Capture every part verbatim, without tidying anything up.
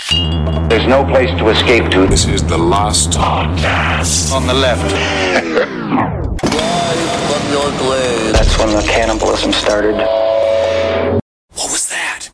There's no place to escape to. This is the last podcast. On the left. That's when the cannibalism started. What was that?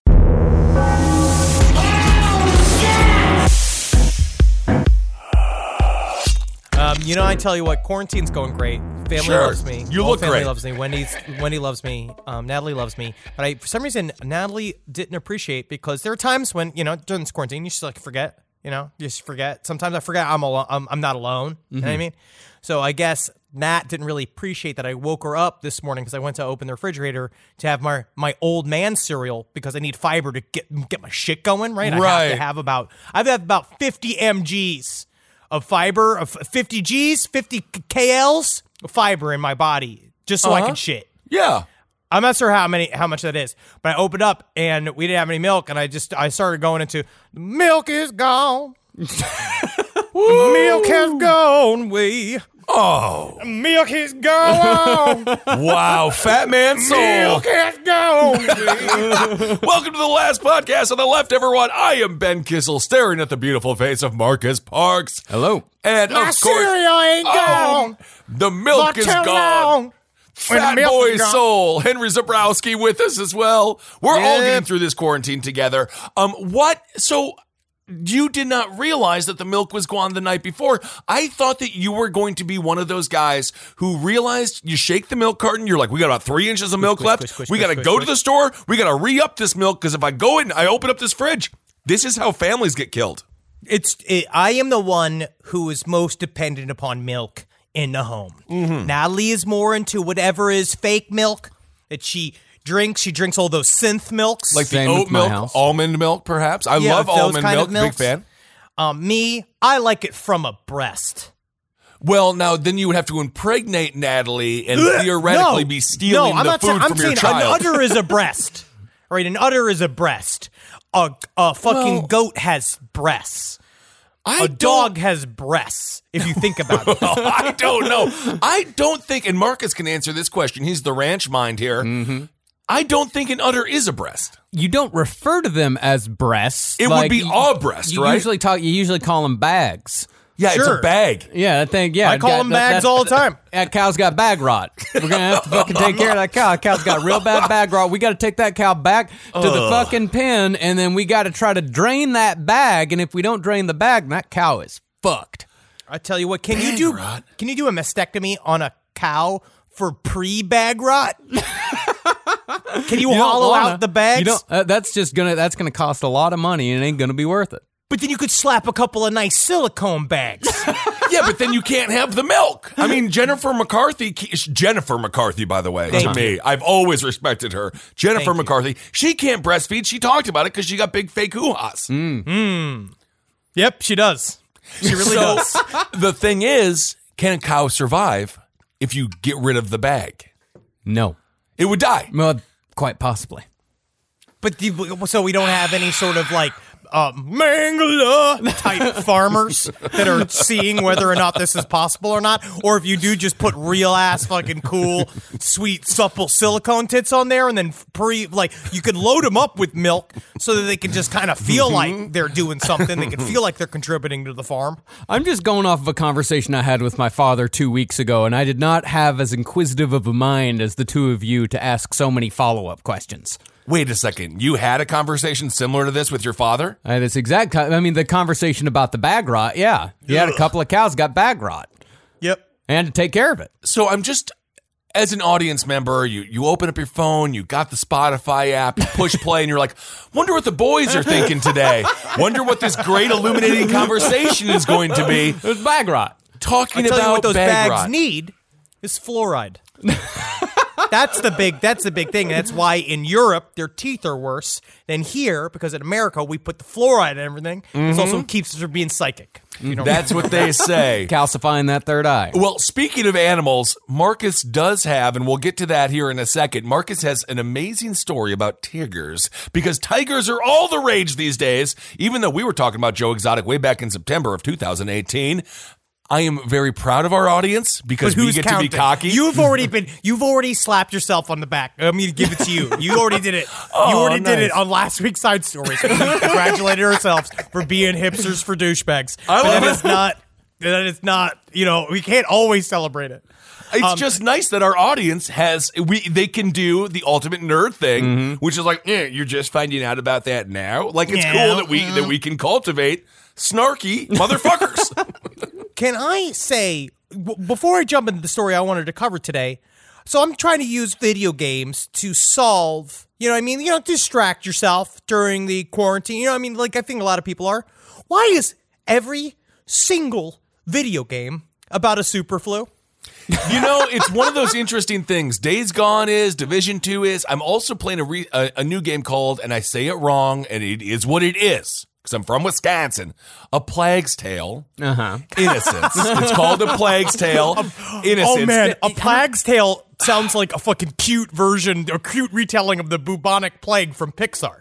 Um, you know, I tell you what, quarantine's going great. Family Sure. loves me. You Whole look family great. loves me. Wendy's, Wendy loves me. Um, Natalie loves me. But I, for some reason, Natalie didn't appreciate because there are times when, you know, during this quarantine, you just like forget. You know, you just forget. Sometimes I forget I'm alone. I'm, I'm not alone. Mm-hmm. You know what I mean? So I guess Nat didn't really appreciate that I woke her up this morning because I went to open the refrigerator to have my my old man cereal because I need fiber to get get my shit going. Right. I Right. have to have about I've had about fifty milligrams of fiber of fifty G's, fifty K L's of fiber in my body just so I Uh-huh. can shit. Yeah. I'm not sure how many, how much that is, but I opened up and we didn't have any milk, and I just, I started going into milk is gone, milk has gone away, Oh. milk is gone, Wow. Fat man soul. milk has gone away. Welcome to the last podcast on the left, everyone. I am Ben Kissel, staring at the beautiful face of Marcus Parks. Hello. And My of course, cereal ain't oh, gone, the milk but is too gone. long. When Fat the milk boy is gone. soul, Henry Zabrowski with us as well. We're all Yep. getting through this quarantine together. Um, what? So you did not realize that the milk was gone the night before. I thought that you were going to be one of those guys who realized you shake the milk carton. You're like, we got about three inches of milk squish, left. squish, squish, we got to squish, go squish. to the store. We got to re-up this milk because if I go in, I open up this fridge. This is how families get killed. It's it, I am the one who is most dependent upon milk in the home. Mm-hmm. Natalie is more into whatever is fake milk that she drinks. She drinks all those synth milks. Like Same the with oat my milk, house. almond milk, perhaps. I Yeah, love those almond kind milk. of Big milks. fan. um, me, I like it from a breast. Well, now then you would have to impregnate Natalie and theoretically no, be stealing no, I'm the not food saying, I'm from your saying child. an udder is a breast. All right, an udder is a breast. A, a fucking Well- goat has breasts. I A dog has breasts, if you think about it. don't- I don't know. I don't think, and Marcus can answer this question. He's the ranch mind here. Mm-hmm. I don't think an udder is a breast. You don't refer to them as breasts. It would Like, be you- a breast, you right? Usually talk. You usually call them bags. Yeah, it's Sure. a bag. Yeah, I think. Yeah, I call that- them that- bags that- all the time. That cow's got bag rot. We're gonna have to fucking take care of that cow. That cow's got real bad bag rot. We got to take that cow back to the fucking pen, and then we got to try to drain that bag. And if we don't drain the bag, that cow is fucked. I tell you what, can you do rot? can you do a mastectomy on a cow for pre-bag rot? Can you, You don't hollow wanna- out the bags? You don't. Uh, that's just gonna. That's gonna cost a lot of money, and it ain't gonna be worth it. But then you could slap a couple of nice silicone bags. Yeah, but then you can't have the milk. I mean, Jennifer McCarthy, Jennifer McCarthy, by the way, Thank to you. me, I've always respected her. Jennifer Thank you. McCarthy, she can't breastfeed. She talked about it because she got big fake hoo-has. Yep, she does. She really So does. the thing is, can a cow survive if you get rid of the bag? No. It would die. Well, quite possibly. But the, so we don't have any sort of like uh, Mangala type farmers that are seeing whether or not this is possible or not. Or if you do, just put real ass fucking cool, sweet, supple silicone tits on there, and then pre like you could load them up with milk so that they can just kind of feel like they're doing something. They can feel like they're contributing to the farm. I'm just going off of a conversation I had with my father two weeks ago, and I did not have as inquisitive of a mind as the two of you to ask so many follow-up questions. Wait a second. You had a conversation similar to this with your father? I had this exact, co- I mean, the conversation about the bag rot, yeah. You had a couple of cows got bag rot, Yep. and to take care of it. So I'm just, as an audience member, you, you open up your phone, you got the Spotify app, you push play, and you're like, wonder what the boys are thinking today. Wonder what this great illuminating conversation is going to be. It was bag rot. Talking I tell about you what those bag bags rot. need is fluoride. That's the big. That's the big thing. And that's why in Europe their teeth are worse than here because in America we put the fluoride in everything. It also keeps us from being psychic. You know, That's what they say. Calcifying that third eye. Well, speaking of animals, Marcus does have, and we'll get to that here in a second, Marcus has an amazing story about tigers, because tigers are all the rage these days, even though we were talking about Joe Exotic way back in September of two thousand eighteen. I am very proud of our audience because we who's get counting? to be cocky. You've already been. You've already slapped yourself on the back. I'm going to give it to you. You already did it. Oh, you already did nice. it on last week's Side Stories. We congratulated ourselves for being hipsters for douchebags. I But love that it. is not. That is not. You know, we can't always celebrate it. It's Um, just nice that our audience has we they can do the ultimate nerd thing, Mm-hmm. which is like, yeah, you're just finding out about that now. Like it's Yeah. cool that we that we can cultivate snarky motherfuckers. Can I say, w- before I jump into the story I wanted to cover today, so I'm trying to use video games to solve, you know what I mean? You know, distract yourself during the quarantine. You know what I mean? Like, I think a lot of people are. Why is every single video game about a super flu? You know, it's one of those interesting things. Days Gone is, Division two is. I'm also playing a, re, a, a new game called, and I say it wrong, and it is what it is, because I'm from Wisconsin, A Plague's Tale. Uh-huh. Innocence. It's called A Plague's Tale. Innocence. Oh, man. A Plague's Tale sounds like a fucking cute version, a cute retelling of the bubonic plague from Pixar.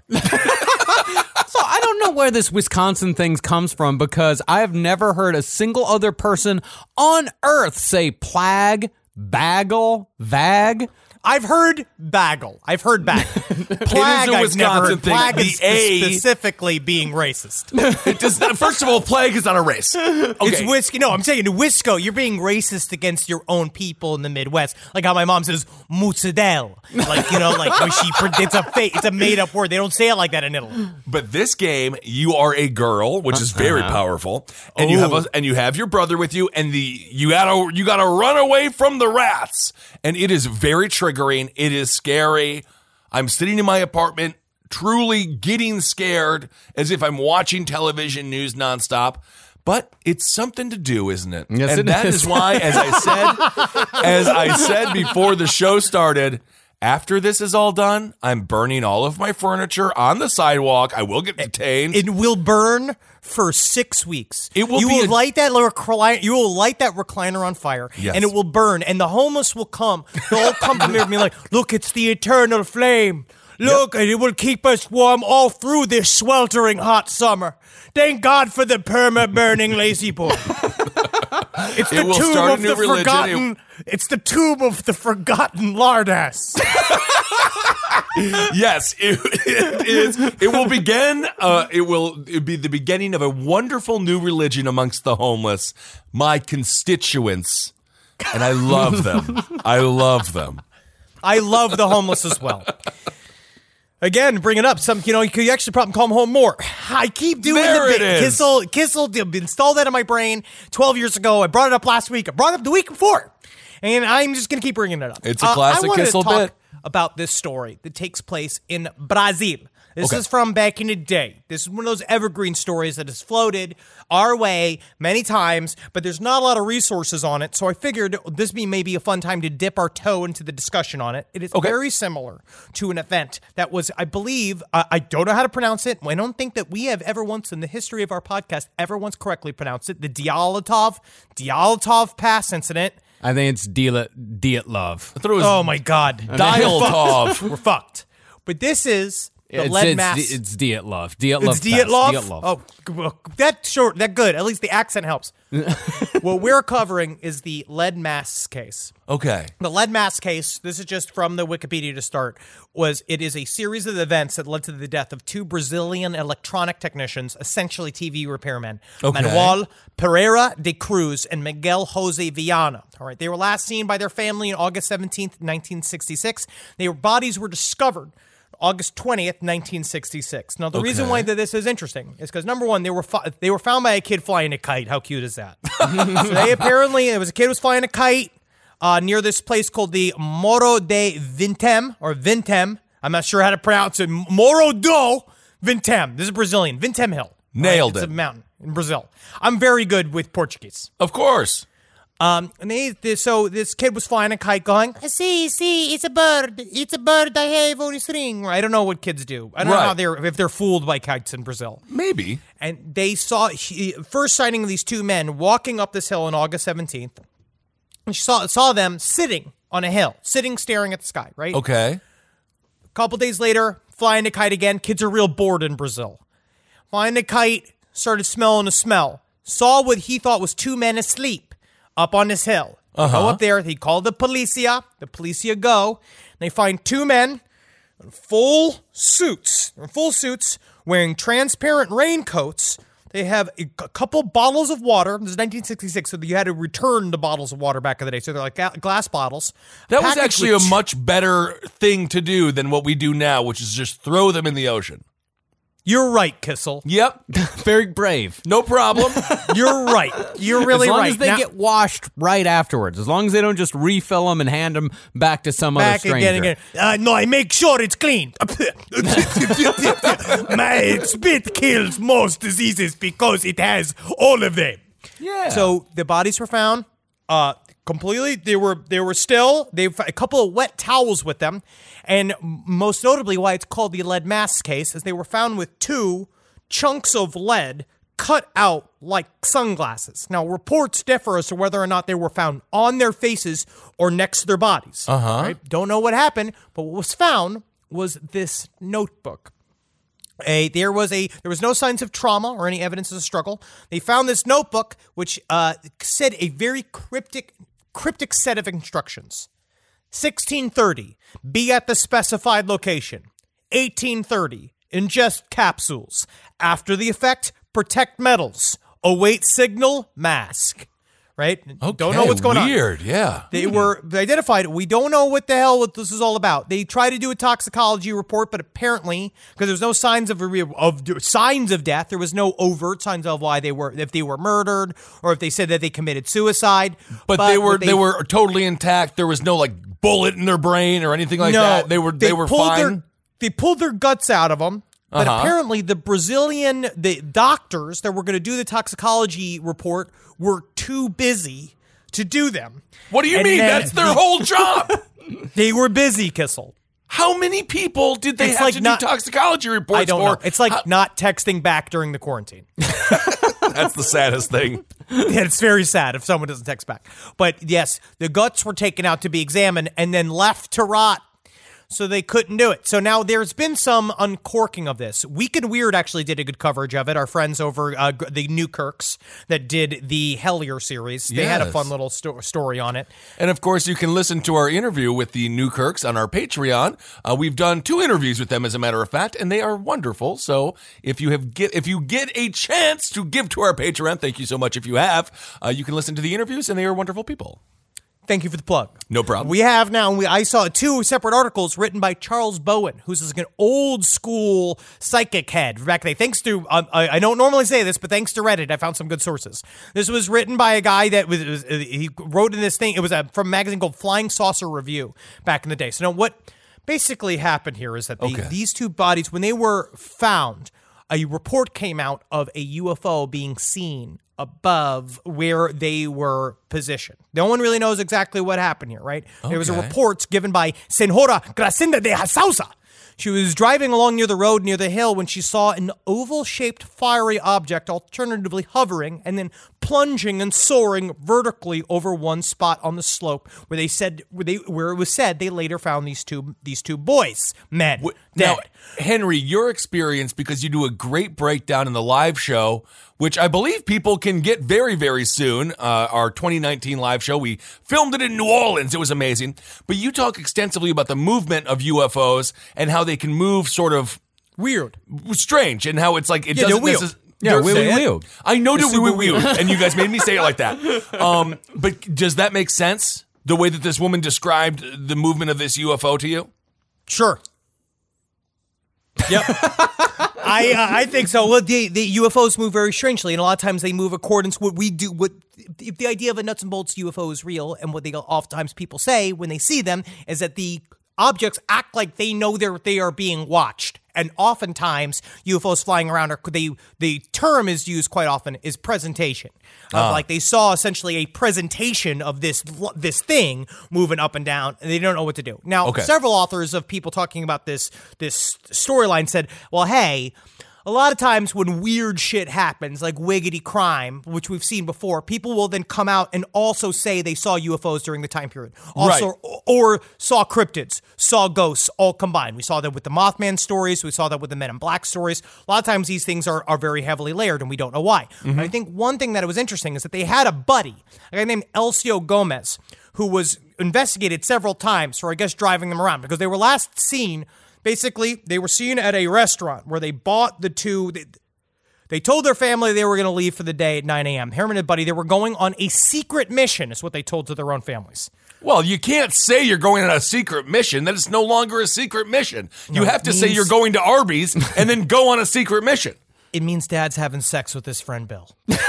So I don't know where this Wisconsin thing comes from because I have never heard a single other person on earth say plague, bagel, vag. I've heard bagel. I've heard bagel. Plague, a I've never Wisconsin heard. thing. Plague The is A- specifically being racist. It does, first of all, plague is not a race. Okay. It's whiskey. No, I'm saying in Wisco, you're being racist against your own people in the Midwest. Like how my mom says mozzarella. Like, you know, like when she, it's a fake, it's a made up word. They don't say it like that in Italy. But this game, you are a girl, which is very powerful, and you have a, and you have your brother with you, and the you gotta you gotta run away from the rats, and it is very triggering. It is scary. I'm sitting in my apartment, truly getting scared, as if I'm watching television news nonstop. But it's something to do, isn't it? Yes, and it that is. is why, as I said, as I said before the show started. After this is all done, I'm burning all of my furniture on the sidewalk. I will get detained. It will burn for six weeks. It will you be will a- light that recliner. You will light that recliner on fire, Yes. and it will burn. And the homeless will come. They'll all come to me and be like, "Look, it's the eternal flame. Look, and it will keep us warm all through this sweltering hot summer. Thank God for the perma burning lazy boy." It's the It will tomb start a of new the religion. forgotten. It's the tomb of the forgotten lardass. Yes, it, it is. It will begin. Uh, it will it be the beginning of a wonderful new religion amongst the homeless, my constituents, and I love them. I love them. I love the homeless as well. Again, bring it up. Some, you know, you could actually probably call them home more. I keep doing There the it bit. is. Kissel, Kissel did- installed that in my brain twelve years ago. I brought it up last week. I brought it up the week before. And I'm just going to keep bringing it up. It's a classic I wanted Kissel to talk bit. about this story that takes place in Brazil. This Okay. is from back in the day. This is one of those evergreen stories that has floated our way many times, but there's not a lot of resources on it. So I figured this be maybe a fun time to dip our toe into the discussion on it. It is Okay. very similar to an event that was, I believe, uh, I don't know how to pronounce it. I don't think that we have ever once in the history of our podcast ever once correctly pronounced it. The Dyatlov, Dyatlov Pass incident. I think it's Diet Diet Love. I thought it was Oh my God. Dialtov. We're fucked. But this is the It's, lead it's, mass. it's Diet Love. Diet Love. It's Diet Pass. Love? Diet Love. Oh, g- well, that short, that good. At least the accent helps. What we're covering is the lead mass case. Okay. The lead mass case, this is just from the Wikipedia to start, was it is a series of events that led to the death of two Brazilian electronic technicians, essentially T V repairmen, Okay. Manuel Pereira de Cruz and Miguel Jose Viana. All right, they were last seen by their family on August seventeenth, nineteen sixty-six. Their bodies were discovered August twentieth, nineteen sixty-six. Now, the reason Okay. why that this is interesting is because, number one, they were fi- they were found by a kid flying a kite. How cute is that? So they apparently, it was a kid who was flying a kite uh, near this place called the Morro de Vintem, or Vintem. I'm not sure how to pronounce it. Morro do Vintem. This is Brazilian. Vintem Hill. All Nailed It's it. a mountain in Brazil. I'm very good with Portuguese. Of course. Um, and they, they, so this kid was flying a kite going, see, see, it's a bird. It's a bird I have on a string. I don't know what kids do. I don't know Right. how they're, if they're fooled by kites in Brazil. Maybe. And they saw, he, first sighting of these two men walking up this hill on August seventeenth. And she saw, saw them sitting on a hill, sitting, staring at the sky, right? Okay. A couple days later, flying a kite again. Kids are real bored in Brazil. Flying a kite, started smelling a smell. saw what he thought was two men asleep up on this hill. They Uh-huh. Go up there. He called the policia. The policia go. And they find two men in full suits. They're in full suits, wearing transparent raincoats. They have a c- couple bottles of water. This is nineteen sixty-six, so you had to return the bottles of water back in the day. So they're like ga- glass bottles. That was Packaged actually a with- much better thing to do than what we do now, which is just throw them in the ocean. You're right, Kissel. Yep, Very brave. no problem. You're right. You're really as long right. as they Now- get washed right afterwards, as long as they don't just refill them and hand them back to some other back stranger. again again. Uh, no, I make sure it's clean. My spit kills most diseases because it has all of them. Yeah. So the bodies were found uh, completely. They were they were still. They a couple of wet towels with them, and most notably, why it's called the lead mask case is they were found with two chunks of lead cut out like sunglasses. Now, reports differ as to whether or not they were found on their faces or next to their bodies. Uh-huh. Right? Don't know what happened, but what was found was this notebook. A, there was a there was no signs of trauma or any evidence of a struggle. They found this notebook, which uh, said a very cryptic cryptic set of instructions. sixteen thirty, be at the specified location. eighteen thirty, ingest capsules. After the effect, protect metals. Await signal, mask. Right? Okay, Don't know what's going on. Weird, yeah. They were identified. We don't know what the hell what this is all about. They tried to do a toxicology report, but apparently, because there was no signs of, a, of signs of death, there was no overt signs of why they were, if they were murdered or if they said that they committed suicide. But, they were what they, were totally intact. There was no like bullet in their brain or anything like no, that. They were they, were pulled fine. Their, they pulled their guts out of them. But Uh-huh. apparently, the Brazilian the doctors that were going to do the toxicology report were too busy to do them. What do you And mean? then That's their whole job. They were busy, Kissel. How many people did they It's have like to not- do toxicology reports I don't for? know. It's like How- not texting back during the quarantine. that's the saddest thing. Yeah, it's very sad if someone doesn't text back. But yes, the guts were taken out to be examined and then left to rot. So they couldn't do it. So now there's been some uncorking of this. Week and Weird actually did a good coverage of it. Our friends over uh, the Newkirks that did the Hellier series, they had a Yes. fun little sto- story on it. And of course, you can listen to our interview with the Newkirks on our Patreon. Uh, we've done two interviews with them, as a matter of fact, and they are wonderful. So if you have get if you get a chance to give to our Patreon, thank you so much. If you have, uh, you can listen to the interviews, and they are wonderful people. Thank you for the plug. No problem. We have now, we, I saw two separate articles written by Charles Bowen, who's like an old school psychic head. Back then, thanks to, um, I, I don't normally say this, but thanks to Reddit, I found some good sources. This was written by a guy that was, was he wrote in this thing, it was a, from a magazine called Flying Saucer Review back in the day. So now what basically happened here is that the, Okay. these two bodies, when they were found, a report came out of a U F O being seen above where they were positioned. No one really knows exactly what happened here, right? There was a Okay. report given by Senhora Gracinda de Sousa. She was driving along near the road near the hill when she saw an oval-shaped fiery object, alternatively hovering and then plunging and soaring vertically over one spot on the slope where they said where they where it was said they later found these two these two boys, men, Wh- dead. Now, Henry, your experience, because you do a great breakdown in the live show, which I believe people can get very, very soon, uh, our twenty nineteen live show. We filmed it in New Orleans. It was amazing. But you talk extensively about the movement of U F Os and how they can move sort of Weird. strange and how it's like it Yeah, doesn't they're weird. necess- Yeah, They're- wee say wee it. wee. I know the It's wee super wee wee, and you guys made me say it like that. Um, but does that make sense? The way that this woman described the movement of this U F O to you? Sure. Yep. I uh, I think so. Well, the, the U F Os move very strangely, and a lot of times they move accordance with what we do. What if the idea of a nuts and bolts U F O is real, and what they oftentimes people say when they see them is that the objects act like they know they're they are being watched. And oftentimes U F Os flying around are they the term is used quite often is presentation. Of like they saw essentially a presentation of this this thing moving up and down, and they don't know what to do. Now, Okay. several authors of people talking about this this storyline said, "Well, hey, a lot of times when weird shit happens, like wiggity crime, which we've seen before, people will then come out and also say they saw U F Os during the time period. Also, Right. or, or saw cryptids, saw ghosts, all combined. We saw that with the Mothman stories. We saw that with the Men in Black stories. A lot of times these things are, are very heavily layered, and we don't know why. Mm-hmm. But I think one thing that was interesting is that they had a buddy, a guy named Elcio Gomez, who was investigated several times for, I guess, driving them around, because they were last seen. Basically, they were seen at a restaurant where they bought the two. They, they told their family they were going to leave for the day at nine a.m. Herman and Buddy, they were going on a secret mission, is what they told to their own families. Well, you can't say you're going on a secret mission, that it's no longer a secret mission. You No, have it to say means- you're going to Arby's and then go on a secret mission. It means Dad's having sex with his friend Bill.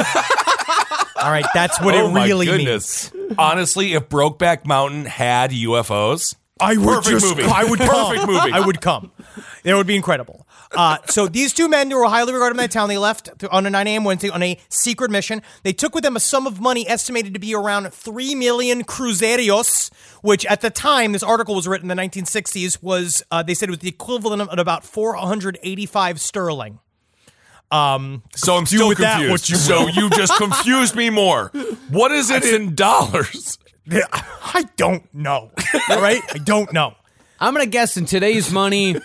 All right, that's what oh it my really goodness. means. Honestly, if Brokeback Mountain had U F Os, I would perfect just, movie. I would perfect come. movie. I would come. It would be incredible. Uh, so these two men who were highly regarded in that town, they left on a nine a.m. Wednesday on a secret mission. They took with them a sum of money estimated to be around three million cruzerios, which at the time this article was written in the nineteen sixties was, uh, they said it was the equivalent of about four hundred eighty-five sterling. Um, So I'm still with that confused. what you so you just confused me more. What is it in dollars? I don't know. All right? I don't know. I'm gonna guess in today's money,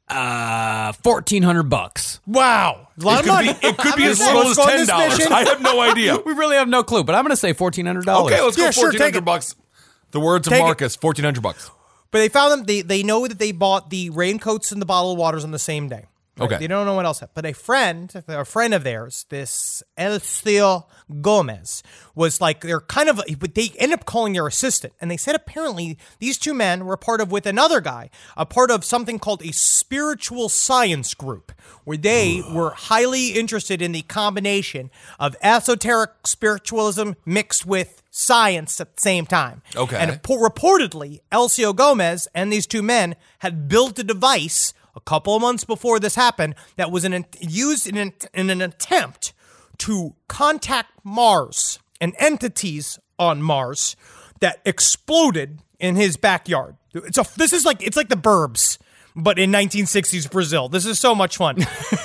uh, fourteen hundred bucks. Wow. A lot It of could money. be, it could be I'm as just saying, little let's as go on ten this dollars. mission. I have no idea. We really have no clue, but I'm gonna say fourteen hundred dollars. Okay, let's go Yeah, sure, fourteen take hundred it. bucks. The words of Take it. Marcus, fourteen hundred bucks. But they found them. They they know that they bought the raincoats and the bottle of waters on the same day. Right? Okay. They don't know what else happened. But a friend, a friend of theirs, this Elcio Gomez, was like, they're kind of, but they ended up calling their assistant. And they said apparently these two men were part of, with another guy, a part of something called a spiritual science group, where they were highly interested in the combination of esoteric spiritualism mixed with science at the same time. Okay. And po- reportedly, Elcio Gomez and these two men had built a device a couple of months before this happened that was an, used in an, in an attempt to contact Mars and entities on Mars that exploded in his backyard. It's a, this is like, it's like the Burbs, but in nineteen sixties Brazil. This is so much fun.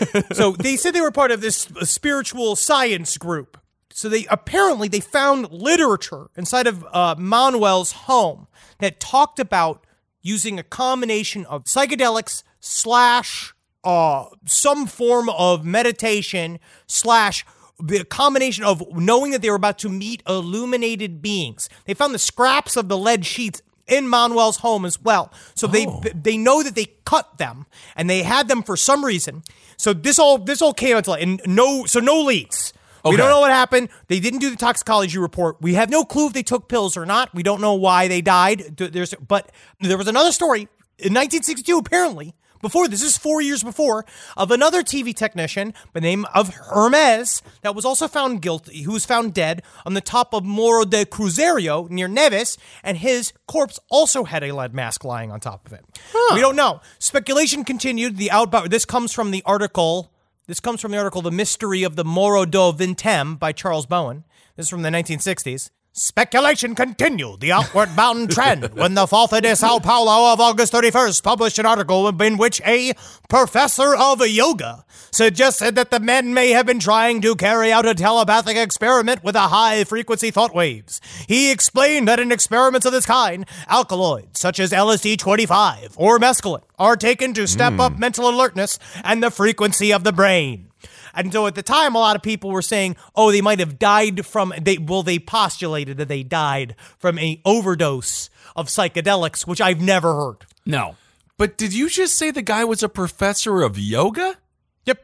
So they said they were part of this spiritual science group. So they apparently they found literature inside of uh, Manuel's home that talked about using a combination of psychedelics slash uh, some form of meditation slash the combination of knowing that they were about to meet illuminated beings. They found the scraps of the lead sheets in Manuel's home as well. So they they know that they cut them and they had them for some reason. So this all this all came out to light, and no so no leads. We Okay. don't know what happened. They didn't do the toxicology report. We have no clue if they took pills or not. We don't know why they died. There's, but there was another story in nineteen sixty-two, apparently, before this is four years before, of another T V technician by the name of Hermes that was also found guilty, who was found dead on the top of Morro de Cruzeiro near Neves, and his corpse also had a lead mask lying on top of it. We don't know. Speculation continued. The outbound. This comes from the article. This comes from the article "The Mystery of the Morro do Vintem" by Charles Bowen. This is from the nineteen sixties. Speculation continued the outward bound trend when the Falta de Sao Paulo of August thirty-first published an article in which a professor of yoga suggested that the men may have been trying to carry out a telepathic experiment with a high-frequency thought waves. He explained that in experiments of this kind, alkaloids such as L S D twenty-five or mescaline are taken to step up mental alertness and the frequency of the brain. And so at the time, a lot of people were saying, oh, they might have died from, they well, they postulated that they died from an overdose of psychedelics, which I've never heard. No. But did you just say the guy was a professor of yoga? Yep.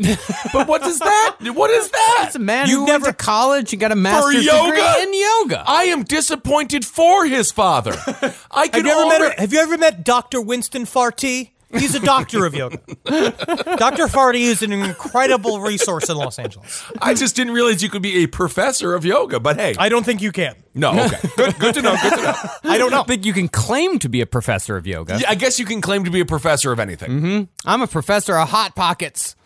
But what is that? What is that? It's a man You who never- went to college and got a master's yoga? degree in yoga. I am disappointed for his father. I Have can you ever met? already- Have you ever met Doctor Winston Farty? He's a doctor of yoga. Doctor Farty is an incredible resource in Los Angeles. I just didn't realize you could be a professor of yoga, but hey. I don't think you can. no, okay. Good, good to know. Good to know. I don't know. I think you can claim to be a professor of yoga. Yeah, I guess you can claim to be a professor of anything. I'm a professor of Hot Pockets.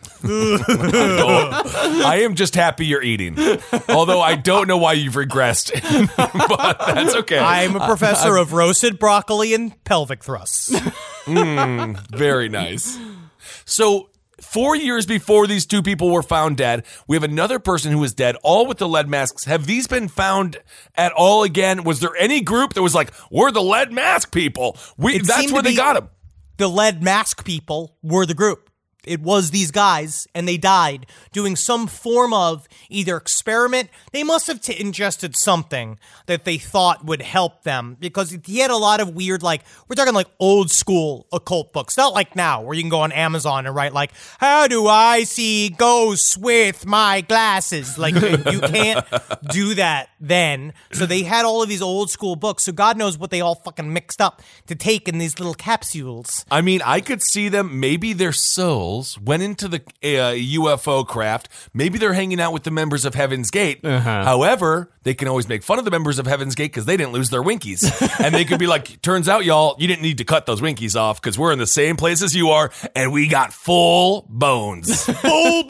I am just happy you're eating. Although I don't know why you've regressed. But that's okay. I'm a professor of roasted broccoli and pelvic thrusts. Very nice. So four years before these two people were found dead, we have another person who was dead, all with the lead masks. Have these been found at all again? Was there any group that was like, we're the lead mask people? We It That's seemed where to they be- got them. The lead mask people were the group. It was these guys, and they died doing some form of either experiment. They must have t- ingested something that they thought would help them, because he had a lot of weird, like, we're talking like old school occult books, not like now where you can go on Amazon and write like, how do I see ghosts with my glasses? Like, you, you can't do that then. So they had all of these old school books. So God knows what they all fucking mixed up to take in these little capsules. I mean, I could see them, maybe their souls went into the uh, U F O craft. Maybe they're hanging out with the members of Heaven's Gate. Uh-huh. However, they can always make fun of the members of Heaven's Gate because they didn't lose their winkies. And they could be like, turns out, y'all, you didn't need to cut those winkies off because we're in the same place as you are, and we got full bones. Full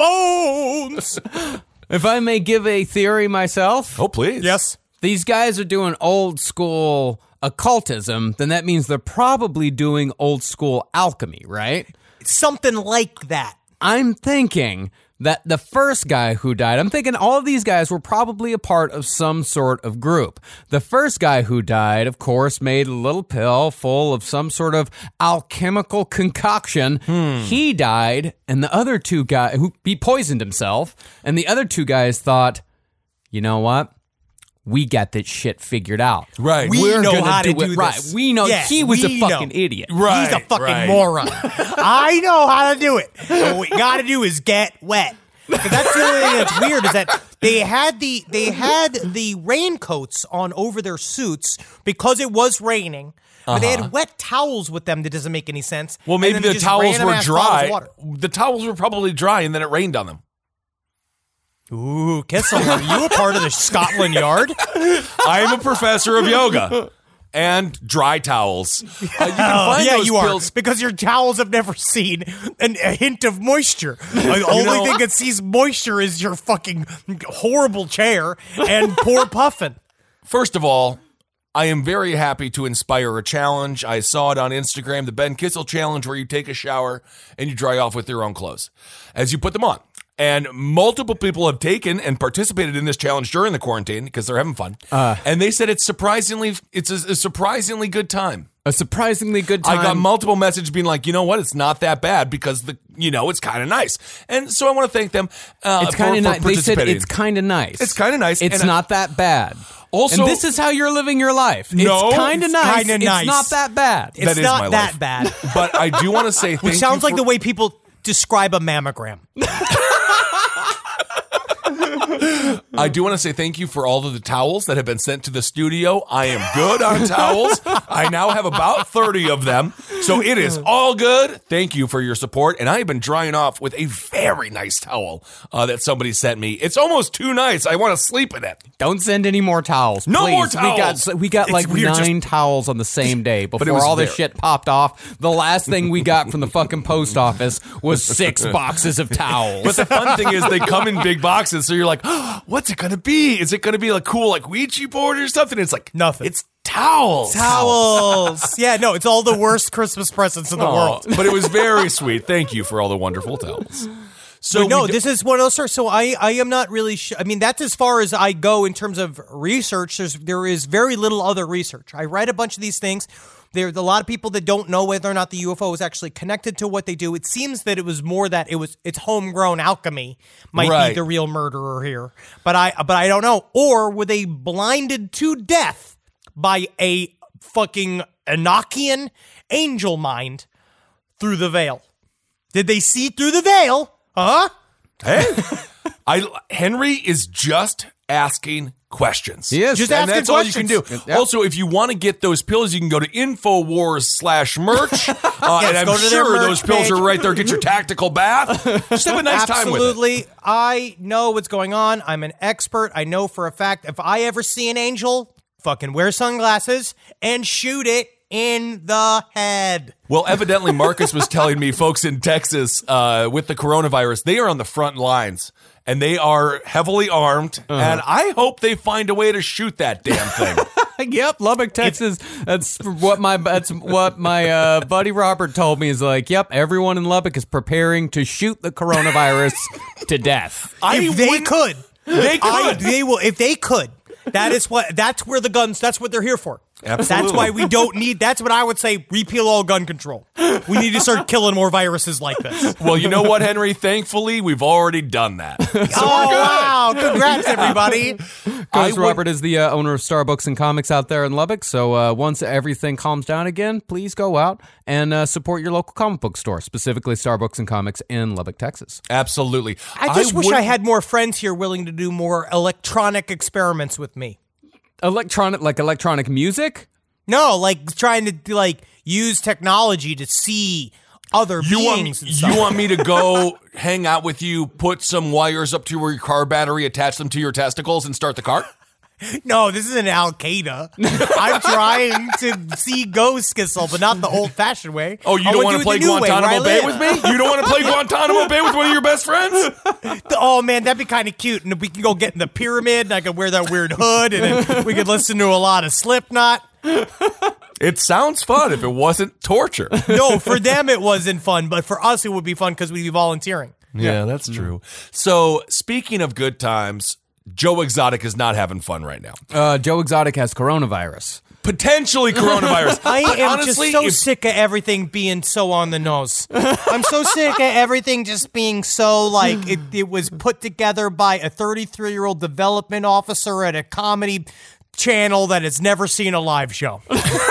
bones! If I may give a theory myself, Oh, please. Yes. these guys are doing old school occultism, then that means they're probably doing old school alchemy, right? Something like that. I'm thinking that the first guy who died, I'm thinking all of these guys were probably a part of some sort of group. The first guy who died, of course, made a little pill full of some sort of alchemical concoction. Hmm. He died, and the other two guys, who he poisoned himself, and the other two guys thought, you know what? We got this shit figured out. Right. We We're know gonna how to do it do right. this. We know Yeah, he was a we fucking know. idiot. Right. He's a fucking right. moron. I know how to do it. And what we got to do is get wet. Because that's the only thing that's weird is that they had the they had the raincoats on over their suits because it was raining. But they had wet towels with them that doesn't make any sense. Well, And maybe then they the just towels random were ass bottles of dry. water. The towels were probably dry, and then it rained on them. Ooh, Kissel, are you a part of the Scotland Yard? I am a professor of yoga and dry towels. Uh, you can find yeah, those you pills. are. Because your towels have never seen an, a hint of moisture. The only know- thing that sees moisture is your fucking horrible chair and poor Puffin. First of all, I am very happy to inspire a challenge. I saw it on Instagram, the Ben Kissel Challenge, where you take a shower and you dry off with your own clothes as you put them on. And multiple people have taken and participated in this challenge during the quarantine because they're having fun. Uh, and they said it's surprisingly, it's a, a surprisingly good time. A surprisingly good time. I got multiple messages being like, you know what, it's not that bad because the, you know, it's kind of nice. And so I want to thank them. Uh, It's kind of for, nice. for They said participating. it's kind of nice. It's kinda nice, It's and I- not that bad. Also- and this is how you're living your life. No, it's kind of it's nice. kinda nice. It's not that bad. It's That is not my that life. bad. But I do want to say thank Which sounds you like for- the way people describe a mammogram. I do want to say thank you for all of the towels that have been sent to the studio. I am good on towels. I now have about thirty of them. So it is all good. Thank you for your support. And I have been drying off with a very nice towel uh, that somebody sent me. It's almost too nice. I want to sleep in it. Don't send any more towels. No please. more We towels. got we got It's like weird, just- nine towels on the same day it before was all this there. shit popped off. The last thing we got from the fucking post office was six boxes of towels. But the fun thing is they come in big boxes. So you're like, oh, what's it going to be? Is it going to be like cool, like Ouija board or something? It's like, Nothing. It's towels. Towels. Yeah, no, it's all the worst Christmas presents in the Oh, world. but it was very sweet. Thank you for all the wonderful towels. So But no, we d- this is one of those sorts. So I, I am not really. Sh- I mean, that's as far as I go in terms of research. There's there is very little other research. I read a bunch of these things. There's a lot of people that don't know whether or not the U F O is actually connected to what they do. It seems that it was more that it was it's homegrown alchemy might Right. be the real murderer here. But I but I don't know. Or were they blinded to death by a fucking Enochian angel mind through the veil? Did they see through the veil? Huh? Hey, I Henry is just asking questions. He is. Just And asking that's all you can do. questions. Yep. Also, if you want to get those pills, you can go to InfoWars slash merch. Uh, and I'm go to their sure merch those pills page. are right there. Get your tactical bath. Just have a nice time with it. Absolutely. I know what's going on. I'm an expert. I know for a fact if I ever see an angel, fucking wear sunglasses and shoot it in the head. Well, evidently, Marcus was telling me folks in Texas uh, with the coronavirus, they are on the front lines. And they are heavily armed, Uh-huh. and I hope they find a way to shoot that damn thing. Yep, Lubbock, Texas. That's what my that's what my uh, buddy Robert told me. Is like, yep, everyone in Lubbock is preparing to shoot the coronavirus to death. I if they wouldn't- could, They I, could. they will. If they could, that is what. That's where the guns. That's what they're here for. Absolutely. That's why we don't need. That's what I would say. Repeal all gun control. We need to start killing more viruses like this. Well, you know what, Henry? Thankfully, we've already done that. So oh wow! Congrats, everybody. Because would- Robert is the uh, owner of Starbucks and Comics out there in Lubbock. So uh, once everything calms down again, please go out and uh, support your local comic book store, specifically Starbucks and Comics in Lubbock, Texas. Absolutely. I just wish would- I had more friends here willing to do more electronic experiments with me. Electronic, like electronic music? No, like trying to like use technology to see other You want, me, beings. and stuff. you want me to go hang out with you, put some wires up to your car battery, attach them to your testicles, and start the car? No, this isn't Al Qaeda. I'm trying to see ghosts, Kissel, but not the old-fashioned way. Oh, you I don't wanna want to do it play the new way, where Guantanamo I Bay live. with me? You don't want to play Guantanamo Bay with one of your best friends? Oh man, that'd be kind of cute, and we can go get in the pyramid, and I could wear that weird hood, and then we could listen to a lot of Slipknot. It sounds fun if it wasn't torture. No, for them it wasn't fun, but for us it would be fun because we'd be volunteering. Yeah, that's true. So, speaking of good times, Joe Exotic is not having fun right now. Uh, Joe Exotic has coronavirus. Potentially coronavirus. I But am honestly, just so if- sick of everything being so on the nose. I'm so sick of everything just being so like it, it was put together by a thirty-three-year-old development officer at a comedy channel that has never seen a live show.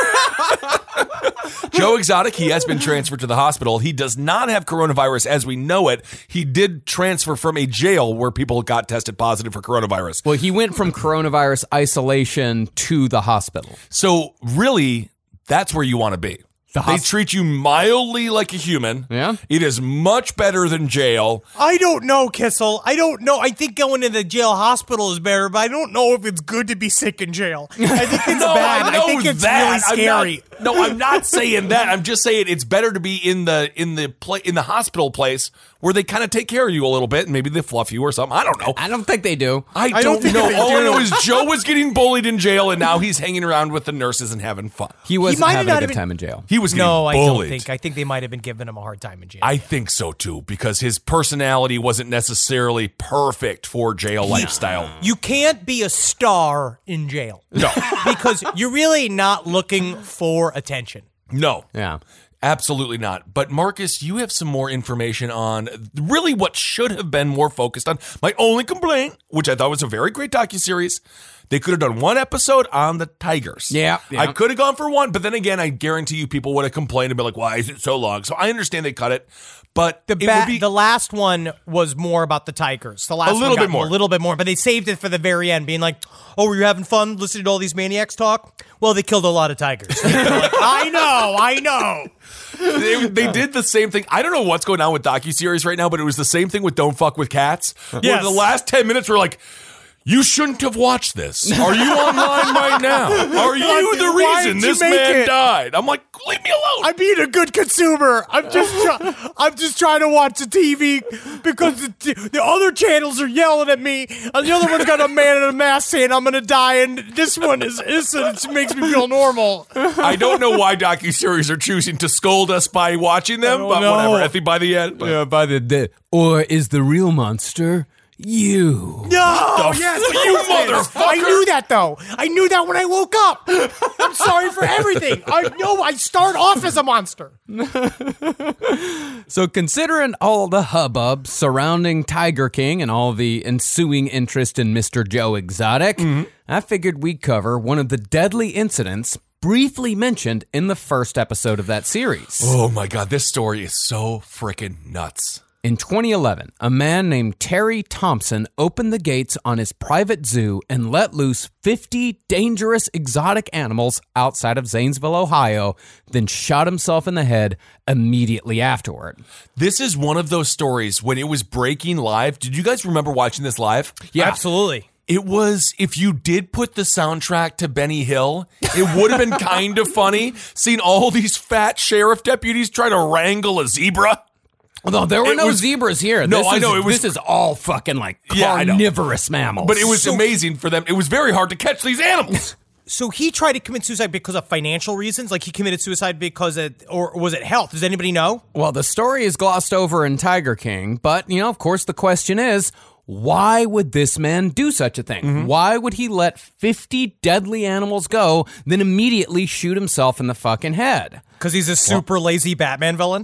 Joe Exotic, he has been transferred to the hospital. He does not have coronavirus as we know it. He did transfer from a jail where people got tested positive for coronavirus. Well, he went from coronavirus isolation to the hospital. So really, that's where you want to be. The They hos- treat you mildly like a human. Yeah. It is much better than jail. I don't know, Kissel. I don't know. I think going to the jail hospital is better, but I don't know if it's good to be sick in jail. I think it's No, bad. I know think it's that. really I'm scary. not- no, I'm not saying that. I'm just saying it's better to be in the in the pla- in the hospital place where they kind of take care of you a little bit and maybe they fluff you or something. I don't know. I don't think they do. I, don't don't, think know. they All I do. know is Joe was getting bullied in jail and now he's hanging around with the nurses and having fun. He wasn't might having not a good have been- time in jail. He was getting No, I bullied. don't think. I think they might have been giving him a hard time in jail. I think so too, because his personality wasn't necessarily perfect for jail lifestyle. You can't be a star in jail. No. Because you're really not looking for attention. No. Yeah. Absolutely not. But Marcus, you have some more information on really what should have been more focused on. My only complaint, which I thought was a very great docuseries, they could have done one episode on the Tigers. Yeah, yeah. I could have gone for one, but then again, I guarantee you people would have complained and be like, why is it so long? So I understand they cut it, but The it ba- would be... the last one was more about the Tigers. The last A little one got bit more. a little bit more, but they saved it for the very end, being like, "Oh, were you having fun listening to all these maniacs talk? Well, they killed a lot of tigers." Like, I know, I know. they, they did the same thing. I don't know what's going on with docuseries right now, but it was the same thing with Don't Fuck with Cats. Where Yes. the last ten minutes were like, you shouldn't have watched this. Are you online right now? Are you the Why reason did you this make man it? died? I'm like, leave me alone. I'm being a good consumer. I'm just, try- I'm just trying to watch the T V because the, t- the other channels are yelling at me, and the other one's got a man in a mask saying I'm gonna die, and this one is innocent. It makes me feel normal. I don't know why docuseries are choosing to scold us by watching them, don't but know. whatever. I think by the end. But Yeah, by the day. Or is the real monster you? No, The yes, f- you yes, yes. motherfucker. I knew that though. I knew that when I woke up. I'm sorry for everything. I know I start off as a monster. So considering all the hubbub surrounding Tiger King and all the ensuing interest in Mister Joe Exotic, I figured we'd cover one of the deadly incidents briefly mentioned in the first episode of that series. oh my God, this story is so freaking nuts. In twenty eleven, a man named Terry Thompson opened the gates on his private zoo and let loose fifty dangerous exotic animals outside of Zanesville, Ohio, then shot himself in the head immediately afterward. This is one of those stories when it was breaking live. Did you guys remember watching this live? Yeah. Absolutely. It was, if you did put the soundtrack to Benny Hill, it would have been kind of funny seeing all these fat sheriff deputies try to wrangle a zebra. No, there were It no was- zebras here. No, This I is- know, it was- This is all fucking like Yeah, I know. carnivorous mammals. But it was So- amazing for them. It was very hard to catch these animals. So he tried to commit suicide because of financial reasons? Like he committed suicide because it, or was it health? Does anybody know? Well, the story is glossed over in Tiger King, but, you know, of course, the question is, why would this man do such a thing? Mm-hmm. Why would he let fifty deadly animals go, then immediately shoot himself in the fucking head? Because he's a super well, lazy Batman villain?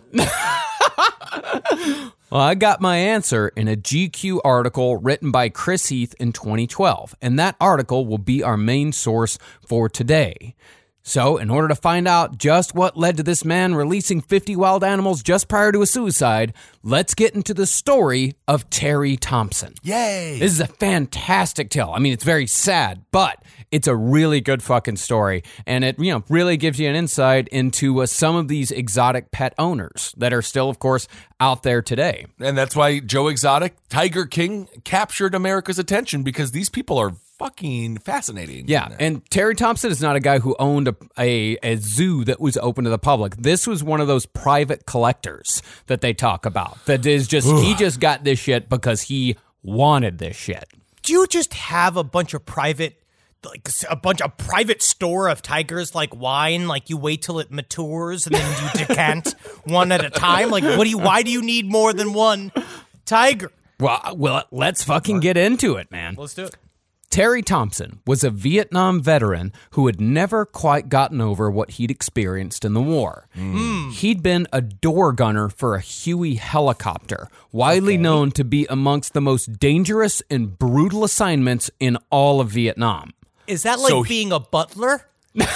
Well, I got my answer in a G Q article written by Chris Heath in twenty twelve, and that article will be our main source for today. So, in order to find out just what led to this man releasing fifty wild animals just prior to a suicide, let's get into the story of Terry Thompson. Yay! This is a fantastic tale. I mean, it's very sad, but it's a really good fucking story. And it, you know, really gives you an insight into uh, some of these exotic pet owners that are still, of course, out there today. And that's why Joe Exotic, Tiger King, captured America's attention, because these people are fucking fascinating. Yeah, and Terry Thompson is not a guy who owned a, a, a zoo that was open to the public. This was one of those private collectors that they talk about. That is just, he just got this shit because he wanted this shit. Do you just have a bunch of private, like a bunch of private store of tigers like wine? Like you wait till it matures and then you decant one at a time? Like what do you, why do you need more than one tiger? Well, well, let's fucking get into it, man. Let's do it. Terry Thompson was a Vietnam veteran who had never quite gotten over what he'd experienced in the war. Mm. He'd been a door gunner for a Huey helicopter, widely okay. known to be amongst the most dangerous and brutal assignments in all of Vietnam. Is that like so being a butler?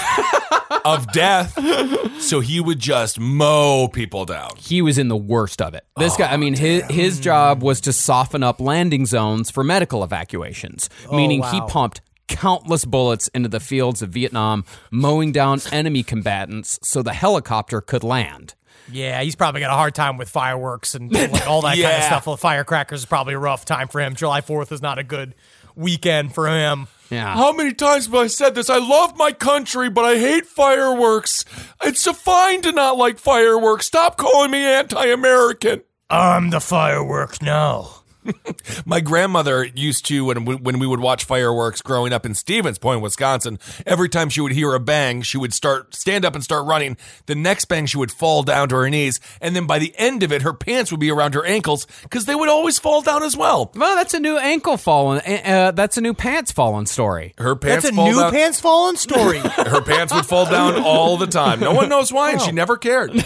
Of death, so he would just mow people down. He was in the worst of it. This oh, guy, I mean, his, his job was to soften up landing zones for medical evacuations, oh, meaning wow. he pumped countless bullets into the fields of Vietnam, mowing down enemy combatants so the helicopter could land. Yeah, he's probably got a hard time with fireworks and like all that yeah. kind of stuff. Well, firecrackers is probably a rough time for him. July fourth is not a good weekend for him. Yeah. How many times have I said this? I love my country, but I hate fireworks. It's so fine to not like fireworks. Stop calling me anti-American. I'm the fireworks now. My grandmother used to, when we, when we would watch fireworks growing up in Stevens Point, Wisconsin, every time she would hear a bang, she would start stand up and start running. The next bang, she would fall down to her knees. And then by the end of it, her pants would be around her ankles because they would always fall down as well. Well, that's a new ankle falling. Uh, that's a new pants falling story. Her pants That's a fall new down. pants falling story. Her pants would fall down all the time. No one knows why, and she never cared.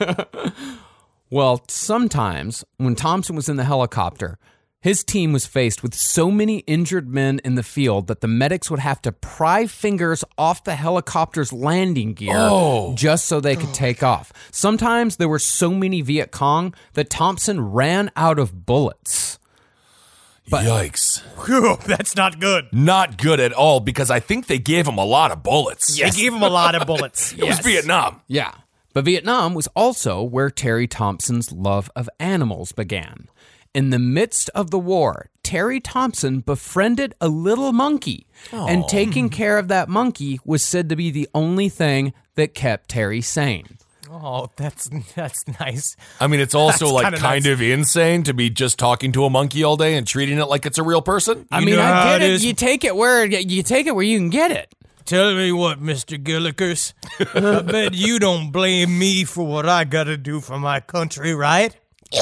Well, sometimes when Thompson was in the helicopter, his team was faced with so many injured men in the field that the medics would have to pry fingers off the helicopter's landing gear oh. just so they could take off. Sometimes there were so many Viet Cong that Thompson ran out of bullets. But, Yikes. Whew, that's not good. Not good at all, because I think they gave him a lot of bullets. Yes. They gave him a lot of bullets. It yes. was Vietnam. Yeah. But Vietnam was also where Terry Thompson's love of animals began. In the midst of the war, Terry Thompson befriended a little monkey, Aww. and taking care of that monkey was said to be the only thing that kept Terry sane. Oh, that's that's nice. I mean, it's also That's like kinda kind nice. of insane to be just talking to a monkey all day and treating it like it's a real person. I You mean, know how I get it it. is. You take it where you take it where you can get it. Tell me what, Mister Gillikers. I bet you don't blame me for what I gotta do for my country, right?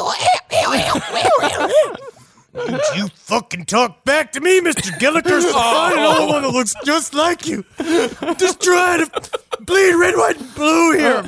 Don't you fucking talk back to me, Mister Gillikers. I'm the only one that looks just like you. Just trying to bleed red, white, and blue here,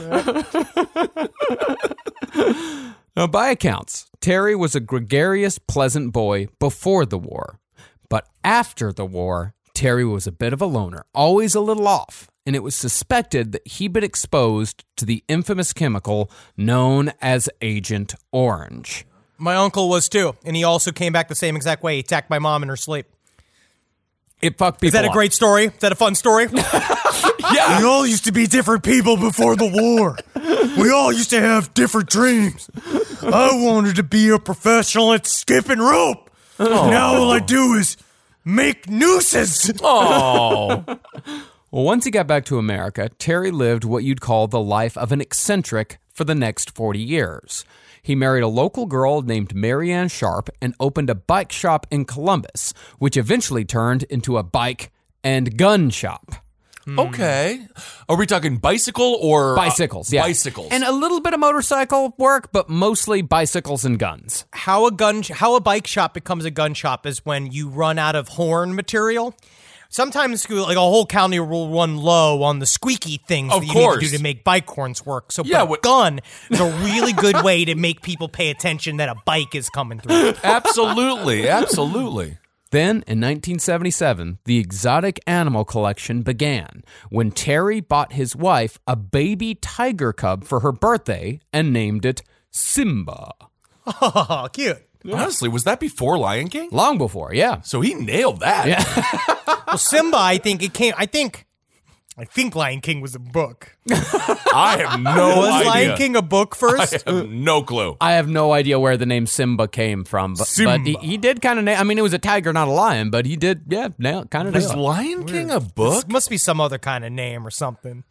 man. Now, by accounts, Terry was a gregarious, pleasant boy before the war. But after the war, Terry was a bit of a loner, always a little off, and it was suspected that he'd been exposed to the infamous chemical known as Agent Orange. My uncle was too, and he also came back the same exact way. He attacked my mom in her sleep. It fucked people Is that a up. great story? Is that a fun story? Yeah. We all used to be different people before the war. We all used to have different dreams. I wanted to be a professional at skipping rope. Oh. Now all I do is make nooses. Oh. Well, once he got back to America, Terry lived what you'd call the life of an eccentric for the next forty years. He married a local girl named Marianne Sharp and opened a bike shop in Columbus, which eventually turned into a bike and gun shop. Okay. Are we talking bicycle or Bicycles, uh, yeah. Bicycles. And a little bit of motorcycle work, but mostly bicycles and guns. How a gun, how a bike shop becomes a gun shop is when you run out of horn material. Sometimes, like, a whole county will run low on the squeaky things Of that you course. need to do to make bike horns work. So, Yeah, a what- gun is a really good way to make people pay attention that a bike is coming through. Absolutely. Absolutely. Then, in nineteen seventy-seven, the exotic animal collection began when Terry bought his wife a baby tiger cub for her birthday and named it Simba. Oh, cute. Honestly, was that before Lion King? Long before, yeah. So he nailed that. Yeah. Well, Simba, I think it came. I think, I think Lion King was a book. I have no Was idea. Lion King a book first? I have no clue. I have no idea where the name Simba came from, but, but he, he did kind of nail. I mean, it was a tiger, not a lion, but he did, yeah, nail, kind of Was nail. it. Lion King a book? Must be some other kind of name or something.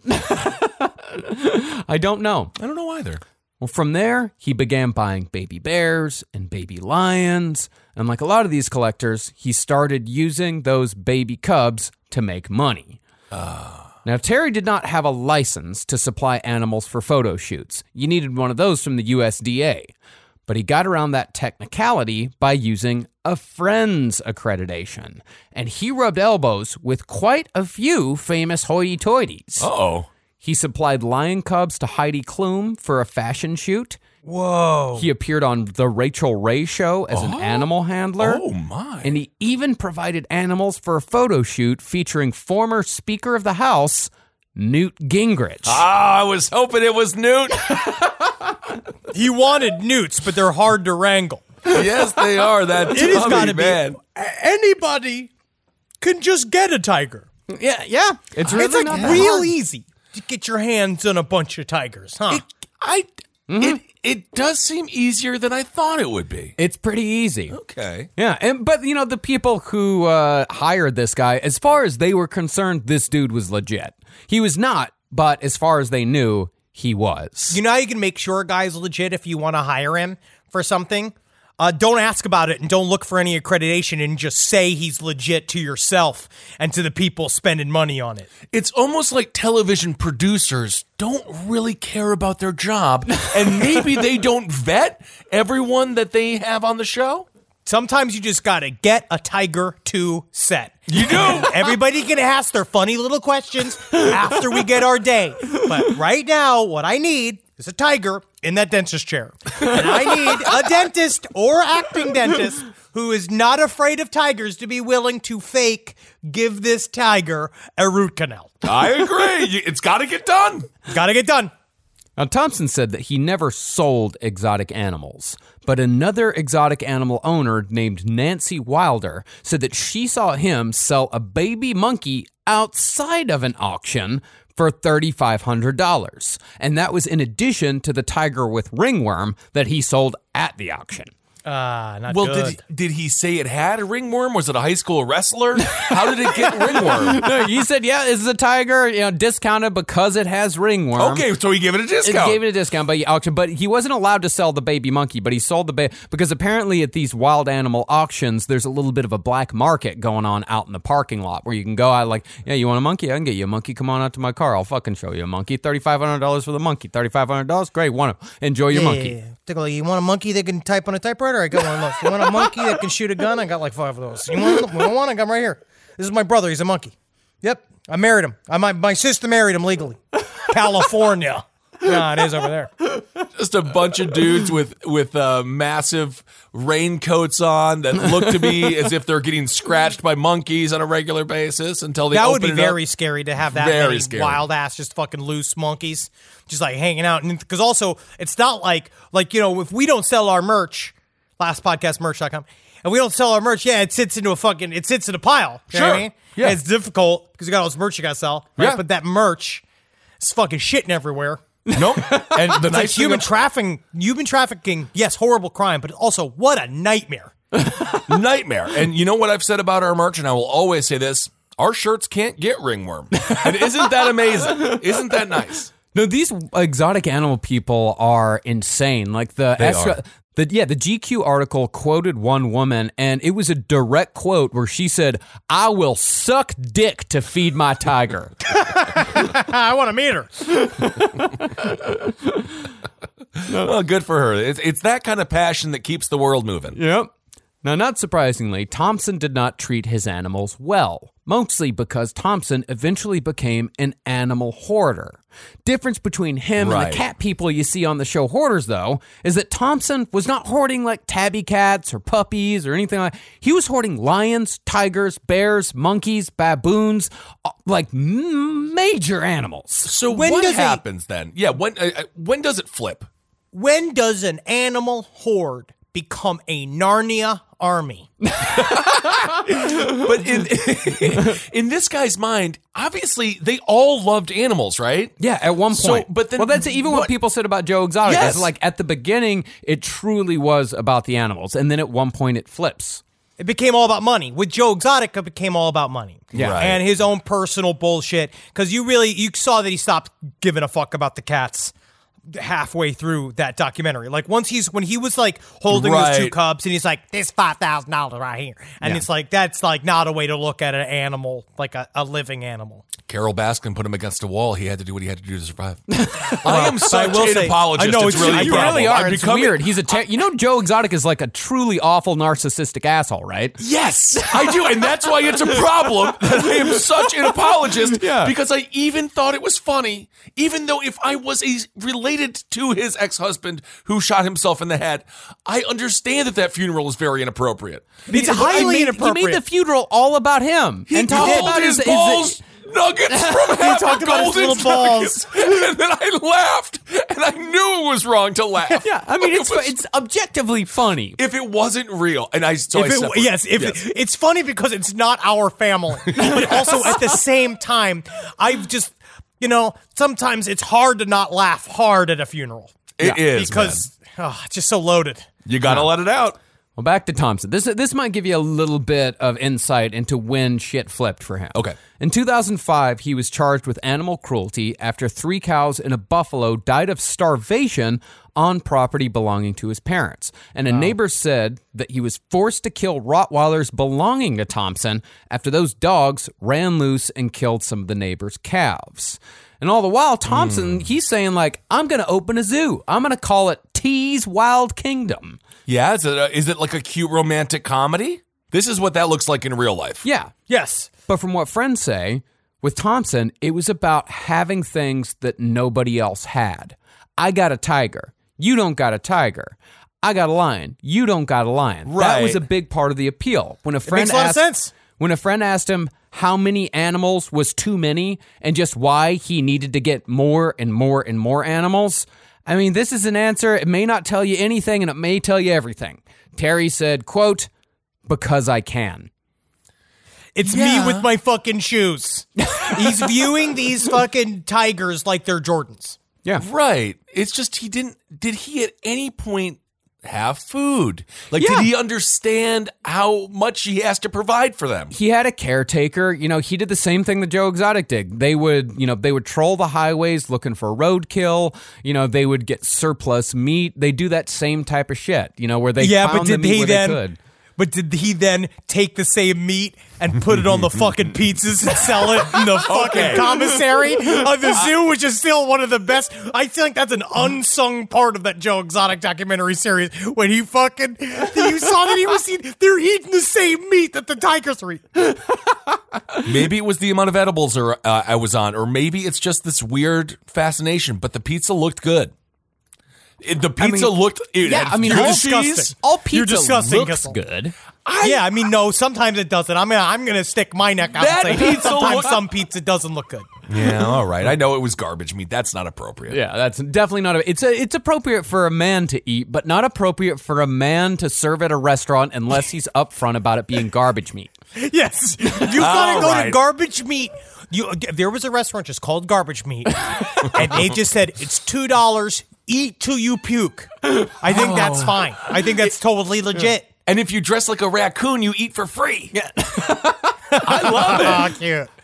I don't know. I don't know either. Well, from there, he began buying baby bears and baby lions. And like a lot of these collectors, he started using those baby cubs to make money. Now, Terry did not have a license to supply animals for photo shoots. You needed one of those from the U S D A. But he got around that technicality by using a friend's accreditation. And he rubbed elbows with quite a few famous hoity-toities. Uh-oh. He supplied lion cubs to Heidi Klum for a fashion shoot. Whoa. He appeared on The Rachel Ray Show as an animal handler. Oh, my. And he even provided animals for a photo shoot featuring former Speaker of the House, Newt Gingrich. Ah, I was hoping it was Newt. He wanted newts, but they're hard to wrangle. Yes, they are. That It has tummy, got to man. be. Anybody can just get a tiger. Yeah, yeah. It's really It's like not that real hard. easy to get your hands on a bunch of tigers, huh? It, I, it, it does seem easier than I thought it would be. It's pretty easy. Okay. Yeah, and but you know the people who uh, hired this guy, as far as they were concerned, this dude was legit. He was not, but as far as they knew, he was. You know how you can make sure a guy's legit if you want to hire him for something? Uh, don't ask about it and don't look for any accreditation and just say he's legit to yourself and to the people spending money on it. It's almost like television producers don't really care about their job, and maybe they don't vet everyone that they have on the show. Sometimes you just got to get a tiger to set. You do. Everybody can ask their funny little questions after we get our day. But right now, what I need is a tiger in that dentist chair. And I need a dentist or acting dentist who is not afraid of tigers to be willing to fake give this tiger a root canal. I agree. You- It's got to get done. Got to get done. Now, Thompson said that he never sold exotic animals, but another exotic animal owner named Nancy Wilder said that she saw him sell a baby monkey outside of an auction for three thousand five hundred dollars. And that was in addition to the tiger with ringworm that he sold at the auction. Ah, not Well, good. did did he say it had a ringworm? Was it a high school wrestler? How did it get ringworm? No, he said, yeah, this is a tiger, you know, discounted because it has ringworm. Okay, so he gave it a It discount. gave it a discount, but he auctioned. But he wasn't allowed to sell the baby monkey. But he sold the baby because apparently at these wild animal auctions, there's a little bit of a black market going on out in the parking lot where you can go out like, yeah, you want a monkey? I can get you a monkey. Come on out to my car. I'll fucking show you a monkey. Thirty five hundred dollars for the monkey. Thirty five hundred dollars. Great. Want to enjoy your Yeah, monkey? yeah, yeah. Tickle, you want a monkey that can type on a typewriter? I got one of those. You want a monkey that can shoot a gun? I got like five of those. You want one? one? I got 'em right here. This is my brother. He's a monkey. Yep. I married him. I, my, my sister married him legally. California. Yeah, it is over there. Just a bunch of dudes with with uh, massive raincoats on that look to be as if they're getting scratched by monkeys on a regular basis until they That open would be it very up. scary to have that Very many scary. wild ass, just fucking loose monkeys, just like hanging out. And because also, it's not like like you know, if we don't sell our merch, last podcast merch dot com, and we don't sell our merch, yeah, it sits into a fucking, it sits in a pile. You know what I Sure. mean? Yeah. And it's difficult because you got all this merch you got to sell. Right? Yeah. But that merch is fucking shitting everywhere. Nope. And the It's like nice thing human ab- trafficking, human trafficking, yes, horrible crime, but also what a nightmare. nightmare. And you know what I've said about our merch, and I will always say this: our shirts can't get ringworm. And isn't that amazing? Isn't that nice? No, these exotic animal people are insane. Like the They extra, are. the yeah, the G Q article quoted one woman, and it was a direct quote where she said, "I will suck dick to feed my tiger." I want to meet her. Well, good for her. It's, it's that kind of passion that keeps the world moving. Yep. Now, not surprisingly, Thompson did not treat his animals well, mostly because Thompson eventually became an animal hoarder. Difference between him and Right. the cat people you see on the show Hoarders, though, is that Thompson was not hoarding like tabby cats or puppies or anything like that. He was hoarding lions, tigers, bears, monkeys, baboons, uh, like m- major animals. So When what does a- happens then? Yeah, when uh, uh, when does it flip? When does an animal horde become a Narnia army? But in in this guy's mind, obviously they all loved animals, right? Yeah, at one So, point. but then well, that's even what, what- people said about Joe Exotic. Yes. Is like at the beginning, it truly was about the animals, and then at one point it flips. It became all about money. With Joe Exotic, it became all about money. Yeah. Right. And his own personal bullshit. Because you really, you saw that he stopped giving a fuck about the cats halfway through that documentary. Like once he's, when he was like holding those two Right. cubs and he's like, this five thousand dollars right here. And Yeah. it's like, that's like not a way to look at an animal, like a, a living animal. Carol Baskin put him against a wall. He had to do what he had to do to survive. I am such will an say- apologist. I know, it's it's- really I a You problem. really are. I'm It's becoming- weird. He's a ter- you know Joe Exotic is like a truly awful narcissistic asshole, right? Yes, I do, and that's why it's a problem that I am such an apologist. Yeah. Because I even thought it was funny, even though if I was a, related to his ex-husband who shot himself in the head, I understand that that funeral is very inappropriate. It's I highly made- inappropriate. He made the funeral all about him He and talked called about his his, balls his, nuggets from half talked a about his golden little balls. nuggets. And then I laughed, and I knew it was wrong to laugh. Yeah, I mean It it's was- it's objectively funny. if it wasn't real, and I so I If it, separate- yes, if It, it's funny because it's not our family, but also at the same time, I've just, you know, sometimes it's hard to not laugh hard at a funeral. It is, because oh, it's just so loaded. you gotta let it out. Well, back to Thompson. This this might give you a little bit of insight into when shit flipped for him. Okay. In two thousand five, he was charged with animal cruelty after three cows and a buffalo died of starvation on property belonging to his parents. And a neighbor said that he was forced to kill Rottweilers belonging to Thompson after those dogs ran loose and killed some of the neighbor's calves. And all the while, Thompson, he's saying like, I'm going to open a zoo. I'm going to call it T's Wild Kingdom. Yeah, is it, a, is it like a cute romantic comedy? This is what that looks like in real life. Yeah. Yes. But from what friends say, with Thompson, it was about having things that nobody else had. I got a tiger. You don't got a tiger. I got a lion. You don't got a lion. That Right. was a big part of the appeal. When a friend makes a lot of asked, sense. When a friend asked him how many animals was too many and just why he needed to get more and more and more animals, I mean, this is an answer. It may not tell you anything and it may tell you everything. Terry said, quote, because I can. It's Yeah. me with my fucking shoes. He's viewing these fucking tigers like they're Jordans. Yeah. Right. It's just he didn't. Did he at any point have food? Like, Yeah. did he understand how much he has to provide for them? He had a caretaker. You know, he did the same thing that Joe Exotic did. They would, you know, they would troll the highways looking for roadkill. You know, they would get surplus meat. They do that same type of shit, you know, where they Yeah, found but the did meat he where then? they could. But did he then take the same meat and put it on the fucking pizzas and sell it in the fucking Okay. commissary of the zoo, which is still one of the best? I think that's an unsung part of that Joe Exotic documentary series. When he fucking, you saw that he was eating, they're eating the same meat that the tigers are eating. Maybe it was the amount of edibles or, uh, I was on, or maybe it's just this weird fascination. But the pizza looked good. It- the pizza mean, looked. It Yeah, had I mean, good all, cheese. all You're pizza disgusting, looks Kissel. good. yeah, I mean, no, sometimes it doesn't. I'm gonna, I'm gonna stick my neck out That and say pizza sometimes look- some pizza doesn't look good. Yeah, all right. I know it was garbage meat. That's not appropriate. Yeah, that's definitely not. A, it's a, it's appropriate for a man to eat, but not appropriate for a man to serve at a restaurant unless he's upfront about it being garbage meat. Yes, you gotta All go right. to Garbage Meat. You, there was a restaurant just called Garbage Meat, and they just said it's two dollars. Eat till you puke. I think that's fine. I think that's totally legit. And if you dress like a raccoon, you eat for free. Yeah. I love it. Oh, cute.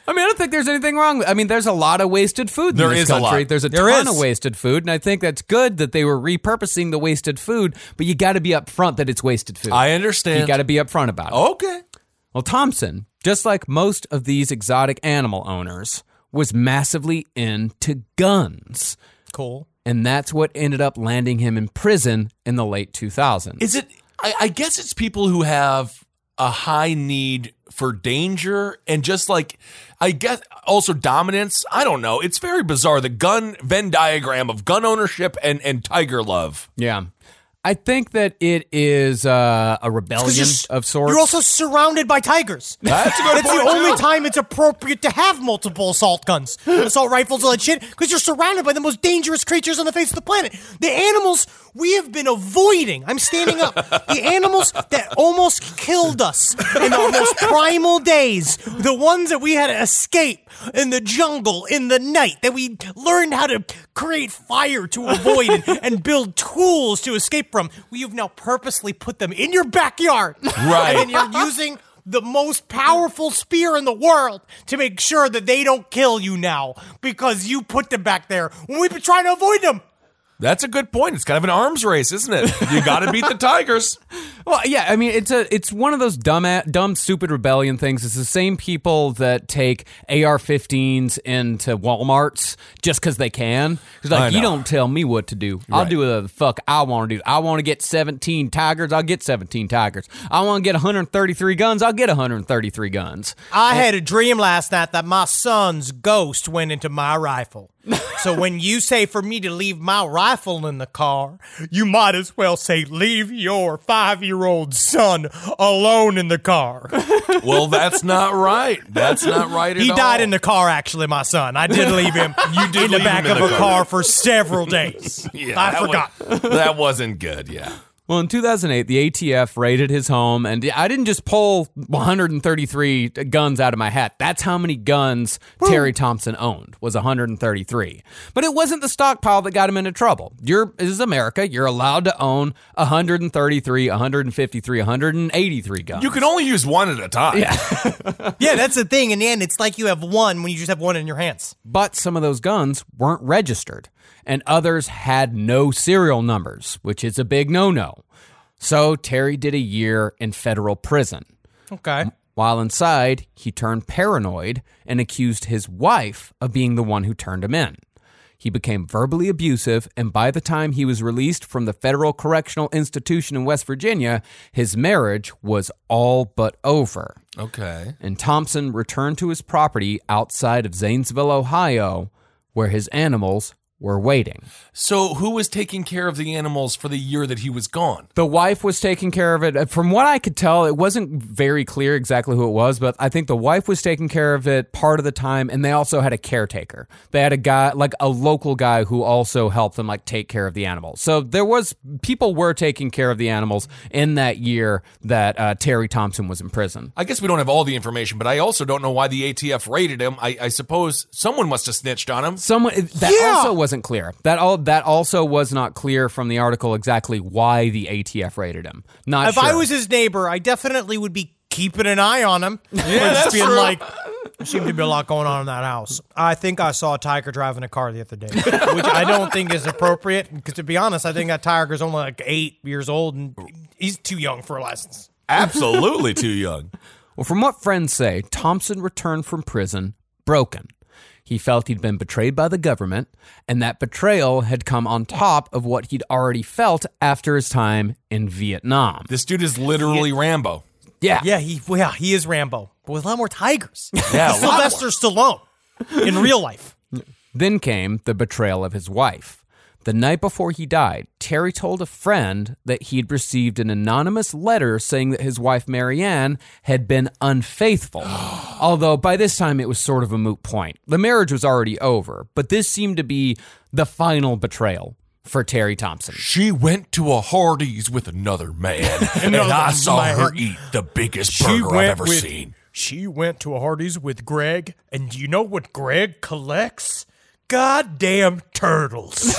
I mean, I don't think there's anything wrong. I mean, there's a lot of wasted food There in this is a country. lot. There's a There ton is. of wasted food, and I think that's good that they were repurposing the wasted food, but you got to be upfront that it's wasted food. I understand. You got to be upfront about it. Okay. Well, Thompson, just like most of these exotic animal owners, was massively into guns. Cool. And that's what ended up landing him in prison in the late two thousands. Is it? I, I guess it's people who have a high need for danger and just like, I guess also dominance. I don't know. It's very bizarre. The gun Venn diagram of gun ownership and, and tiger love. Yeah. I think that it is uh, a rebellion You're, of sorts. you're also surrounded by tigers. That's a good That's point, the only too. time it's appropriate to have multiple assault guns, assault rifles, all that shit, because you're surrounded by the most dangerous creatures on the face of the planet. The animals we have been avoiding. I'm standing up. The animals that almost killed us in our most primal days, the ones that we had to escape in the jungle, in the night, that we learned how to create fire to avoid and, and build tools to escape from. We have now purposely put them in your backyard. Right. And then you're using the most powerful spear in the world to make sure that they don't kill you now because you put them back there when we've been trying to avoid them. That's a good point. It's kind of an arms race, isn't it? You got to beat the tigers. Well, yeah, I mean, it's a it's one of those dumb, dumb, stupid rebellion things. It's the same people that take A R fifteens into Walmarts just because they can. It's I like, you know. don't tell me what to do. I'll Right. do whatever the fuck I want to do. I want to get seventeen tigers. I'll get seventeen tigers. I want to get one hundred thirty-three guns. I'll get one hundred thirty-three guns. I had a dream last night that my son's ghost went into my rifle. So when you say for me to leave my rifle in the car, you might as well say leave your five-year-old son alone in the car. Well, that's not right. That's not right at He all. died in the car, actually, my son. I did leave him You did in the leave back him in of the a car. car for several days. Yeah, I that forgot. Was, that wasn't good, yeah. Well, in two thousand eight, the A T F raided his home, and I didn't just pull one hundred thirty-three guns out of my hat. That's how many guns Terry Thompson owned, was one hundred thirty-three. But it wasn't the stockpile that got him into trouble. You're, this is America. You're allowed to own one hundred thirty-three, one hundred fifty-three, one hundred eighty-three guns. You can only use one at a time. Yeah. Yeah, that's the thing. In the end, it's like you have one when you just have one in your hands. But some of those guns weren't registered, and others had no serial numbers, which is a big no-no. So Terry did a year in federal prison. Okay. While inside, he turned paranoid and accused his wife of being the one who turned him in. He became verbally abusive, and by the time he was released from the Federal Correctional Institution in West Virginia, his marriage was all but over. Okay. And Thompson returned to his property outside of Zanesville, Ohio, where his animals were waiting. So who was taking care of the animals for the year that he was gone? The wife was taking care of it. From what I could tell, it wasn't very clear exactly who it was, but I think the wife was taking care of it part of the time, and they also had a caretaker. They had a guy, like a local guy, who also helped them like take care of the animals. So there was, people were taking care of the animals in that year that uh, Terry Thompson was in prison. I guess we don't have all the information, but I also don't know why the A T F raided him. I, I suppose someone must have snitched on him. Someone that Yeah. also wasn't clear. That all that also was not clear from the article exactly why the A T F raided him. Not If sure. I was his neighbor, I definitely would be keeping an eye on him. Yeah, that's being true. like, there seemed to be a lot going on in that house. I think I saw a tiger driving a car the other day, which I don't think is appropriate. Because to be honest, I think that tiger's only like eight years old and he's too young for a license. Absolutely too young. Well, from what friends say, Thompson returned from prison broken. He felt he'd been betrayed by the government, and that betrayal had come on top of what he'd already felt after his time in Vietnam. This dude is literally Rambo. Yeah. Yeah, he well, yeah, he is Rambo, but with a lot more tigers. Yeah, a lot Sylvester Stallone in real life. Then came the betrayal of his wife. The night before he died, Terry told a friend that he'd received an anonymous letter saying that his wife, Marianne, had been unfaithful. Although by this time it was sort of a moot point. The marriage was already over, but this seemed to be the final betrayal for Terry Thompson. She went to a Hardee's with another man, and I saw man. her eat the biggest burger I've ever with, seen. She went to a Hardee's with Greg, and do you know what Greg collects? Goddamn turtles.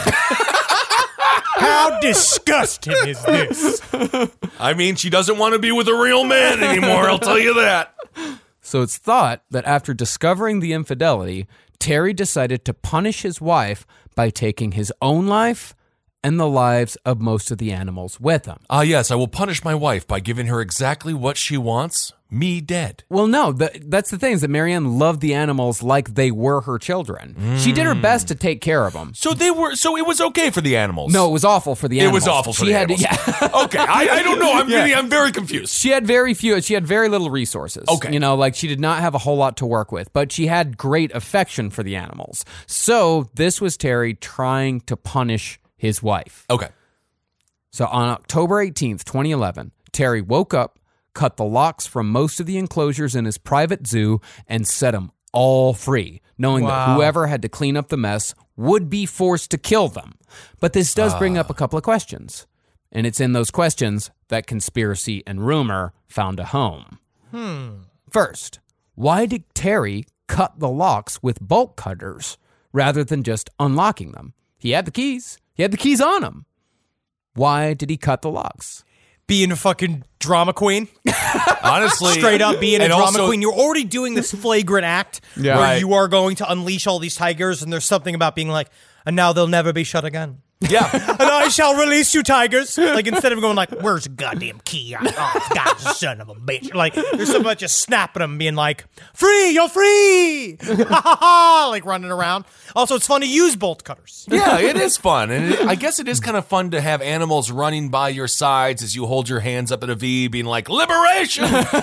How disgusting is this? I mean, she doesn't want to be with a real man anymore, I'll tell you that. So it's thought that after discovering the infidelity, Terry decided to punish his wife by taking his own life and the lives of most of the animals with him. Ah, yes, I will punish my wife by giving her exactly what she wants, me dead. Well, no, the, that's the thing is that Marianne loved the animals like they were her children. Mm. She did her best to take care of them. So they were. So it was okay for the animals. No, it was awful for the animals. It was awful for she the had animals. To, yeah. Okay, I, I don't know. I'm Yeah. getting, I'm very confused. She had very few. She had very little resources. Okay. You know, like she did not have a whole lot to work with, but she had great affection for the animals. So this was Terry trying to punish his wife. Okay. So on October eighteenth, twenty eleven, Terry woke up, cut the locks from most of the enclosures in his private zoo, and set them all free, knowing Wow. that whoever had to clean up the mess would be forced to kill them. But this does bring up a couple of questions. And it's in those questions that conspiracy and rumor found a home. Hmm. First, why did Terry cut the locks with bolt cutters rather than just unlocking them? He had the keys. He had the keys on him. Why did he cut the locks? Being a fucking drama queen. Honestly. Straight up being a and drama also- queen. You're already doing this flagrant act Yeah. where Right. you are going to unleash all these tigers, and there's something about being like, and now they'll never be shut again. Yeah. And I shall release you, tigers. Like, instead of going like, where's the goddamn key? Oh, God, son of a bitch. Like, there's so much just snapping them, being like, free, you're free. Like, running around. Also, it's fun to use bolt cutters. Yeah, it is fun. And it, I guess it is kind of fun to have animals running by your sides as you hold your hands up at a V, being like, liberation!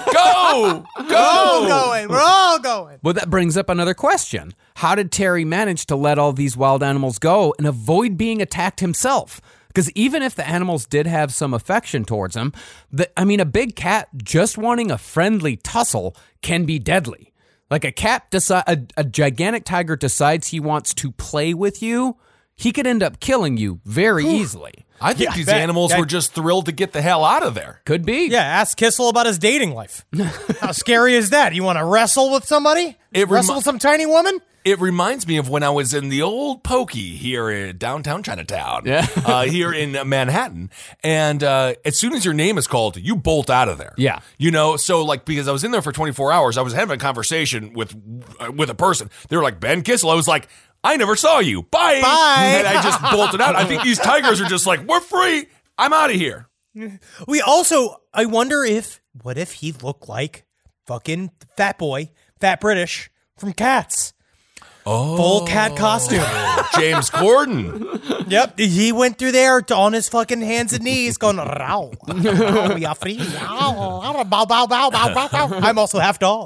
Go! We're Go! all going. We're all going. Well, that brings up another question. How did Terry manage to let all these wild animals go and avoid being attacked himself? Because even if the animals did have some affection towards him, the, I mean, a big cat just wanting a friendly tussle can be deadly. Like a cat, deci- a, a gigantic tiger decides he wants to play with you, he could end up killing you very easily. I think Yeah, these that- animals that- were just thrilled to get the hell out of there. Could be. Yeah, ask Kissel about his dating life. How scary is that? You want to wrestle with somebody? It wrestle remi- with some tiny woman? It reminds me of when I was in the old Pokey here in downtown Chinatown, Yeah. uh, here in Manhattan. And uh, as soon as your name is called, you bolt out of there. Yeah. You know, so like, because I was in there for twenty-four hours, I was having a conversation with uh, with a person. They were like, Ben Kissel. I was like, I never saw you. Bye. Bye. And I just bolted out. I think these tigers are just like, we're free. I'm out of here. We also, I wonder if, what if he looked like fucking Fat Boy, Fat British from Cats? Oh. Full cat costume. James Corden. Yep. He went through there to- on his fucking hands and knees going, "Row, row, we are free. Row, bow, bow, bow, bow, bow, bow." I'm also half dog.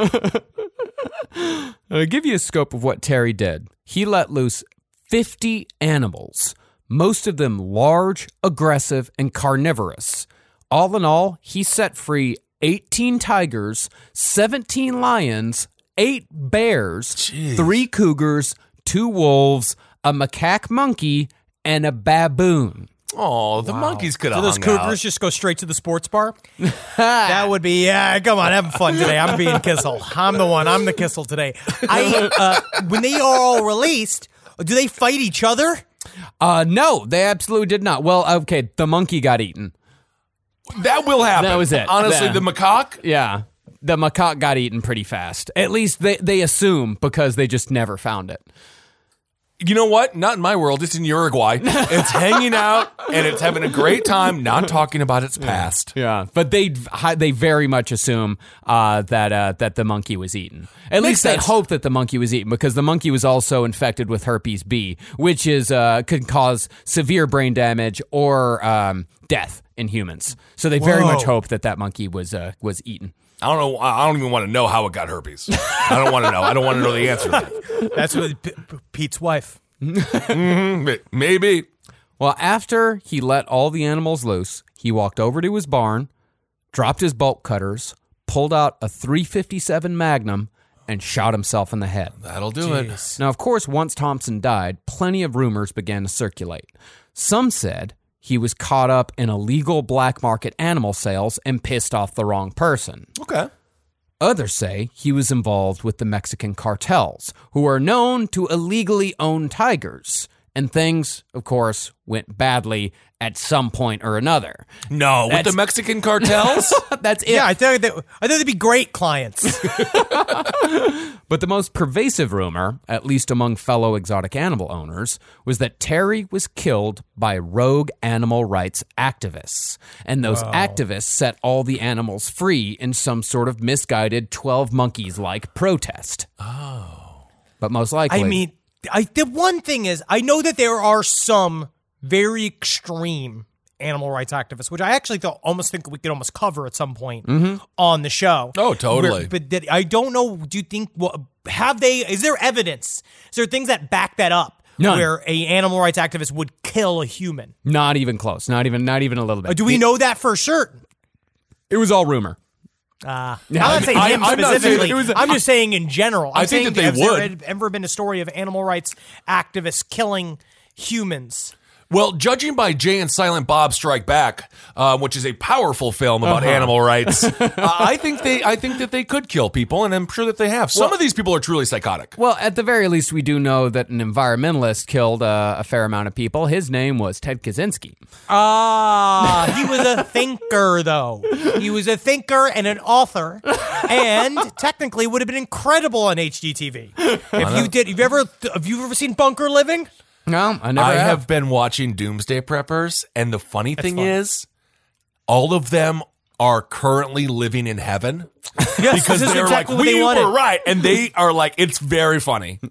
I'll give you a scope of what Terry did. He let loose fifty animals, most of them large, aggressive, and carnivorous. All in all, he set free eighteen tigers, seventeen lions, eight bears, Jeez. three cougars, two wolves, a macaque monkey, and a baboon. Oh, the monkeys could Do have those hung cougars out. just go straight to the sports bar? That would be, yeah, come on, having fun today. I'm being Kissel. I'm the one. I'm the Kissel today. I uh, when they are all released, do they fight each other? Uh, no, they absolutely did not. Well, okay, the monkey got eaten. That will happen. That was it. Honestly, Yeah. the macaque. Yeah, the macaque got eaten pretty fast. At least they, they assume because they just never found it. You know what? Not in my world. It's in Uruguay. It's hanging out and it's having a great time, not talking about its past. Yeah, but they they very much assume uh, that uh, that the monkey was eaten. At Makes least they sense. hope that the monkey was eaten because the monkey was also infected with herpes B, which is uh, could cause severe brain damage or um, death in humans. So they very Whoa. much hope that that monkey was uh, was eaten. I don't know. I don't even want to know how it got herpes. I don't want to know. I don't want to know the answer to that. That's what P- P- Pete's wife. Mm, maybe. Well, after he let all the animals loose, he walked over to his barn, dropped his bolt cutters, pulled out a three fifty-seven Magnum, and shot himself in the head. That'll do it. Now, of course, once Thompson died, plenty of rumors began to circulate. Some said he was caught up in illegal black market animal sales and pissed off the wrong person. Okay. Others say he was involved with the Mexican cartels, who are known to illegally own tigers, And things, of course, went badly at some point or another. No, with That's- the Mexican cartels? That's it. Yeah, I think that I think they'd be great clients. But the most pervasive rumor, at least among fellow exotic animal owners, was that Terry was killed by rogue animal rights activists. And those activists set all the animals free in some sort of misguided twelve Monkeys-like protest. Oh. But most likely... I mean, I the one thing is, I know that there are some very extreme animal rights activists, which I actually thought, almost think we could almost cover at some point on the show. Oh, totally. Where- but that, I don't know. Do you think? Well, have they? Is there evidence? Is there things that back that up? None. Where a animal rights activist would kill a human? Not even close. Not even not even a little bit. Uh, do we It- know that for certain? It was all rumor. Uh, I'm Yeah, not I mean, saying I- him I'm not saying- specifically. it was- I'm just saying in general. I'm I think saying, that they has there would. ever been a story of animal rights activists killing humans? Well, judging by Jay and Silent Bob Strike Back, uh, which is a powerful film about Uh-huh. animal rights, uh, I think they, I think that they could kill people, and I'm sure that they have. Some Well- of these people are truly psychotic. Well, at the very least, we do know that an environmentalist killed uh, a fair amount of people. His name was Ted Kaczynski. Ah, he was a thinker, though. He was a thinker and an author, and technically would have been incredible on H G T V. If you did, have you ever have you ever seen Bunker Living? No, I never I have. have been watching Doomsday Preppers, and the funny thing fun. is, all of them are currently living in heaven Yes, because this is they're exactly like, what they we wanted. were right, and they are like, it's very funny.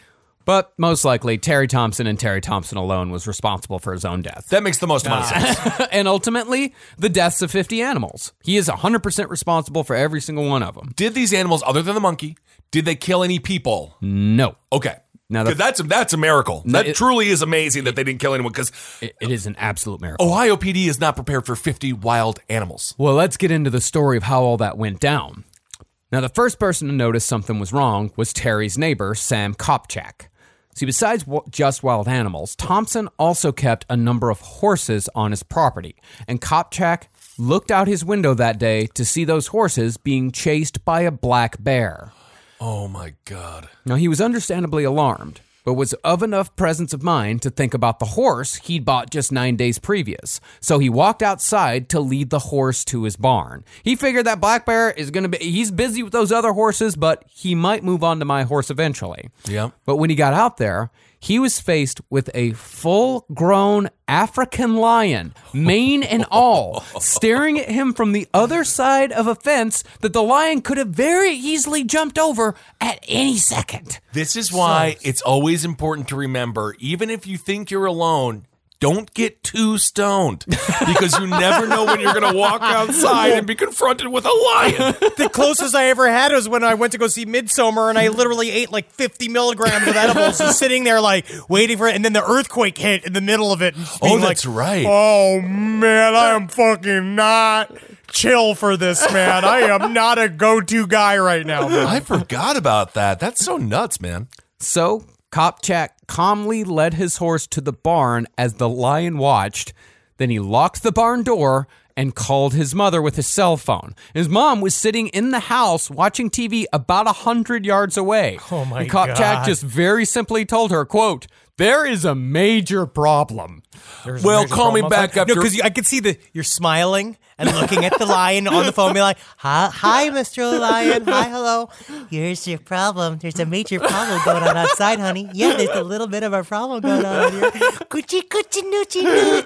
But most likely, Terry Thompson and Terry Thompson alone was responsible for his own death. That makes the most amount of sense. And ultimately, the deaths of fifty animals. He is one hundred percent responsible for every single one of them. Did these animals, other than the monkey, did they kill any people? No. Okay. Now the- Because that's that's a miracle. That it- truly is amazing that they didn't kill anyone. Because It, it is an absolute miracle. Ohio P D is not prepared for fifty wild animals. Well, let's get into the story of how all that went down. Now, the first person to notice something was wrong was Terry's neighbor, Sam Kopchak. See, besides w- just wild animals, Thompson also kept a number of horses on his property, and Kopchak looked out his window that day to see those horses being chased by a black bear. Oh my God. Now, he was understandably alarmed, but was of enough presence of mind to think about the horse he'd bought just nine days previous. So he walked outside to lead the horse to his barn. He figured that black bear is going to be, he's busy with those other horses, but he might move on to my horse eventually. Yeah. But when he got out there, he was faced with a full-grown African lion, mane and all, staring at him from the other side of a fence that the lion could have very easily jumped over at any second. This is why it's always important to remember, even if you think you're alone, don't get too stoned because you never know when you're going to walk outside and be confronted with a lion. The closest I ever had was when I went to go see Midsommar, and I literally ate like fifty milligrams of edibles, just sitting there like waiting for it, and then the earthquake hit in the middle of it. And just Oh, being that's like, right. Oh man, I am fucking not chill for this, man. I am not a go-to guy right now, man. I forgot about that. That's so nuts, man. So, Kopchak calmly led his horse to the barn as the lion watched. Then he locked the barn door and called his mother with his cell phone. His mom was sitting in the house watching T V about a hundred yards away. Oh my and Kopchak God. just very simply told her, quote, "There is a major problem." There's a Well, major call me problem. back No, after- because I could see the you're smiling and looking at the lion on the phone, be like, "Hi, hi, Mister Lion. Hi, hello. Here's your problem. There's a major problem going on outside, honey. Yeah, there's a little bit of a problem going on out here. Coochie, coochie, noochie,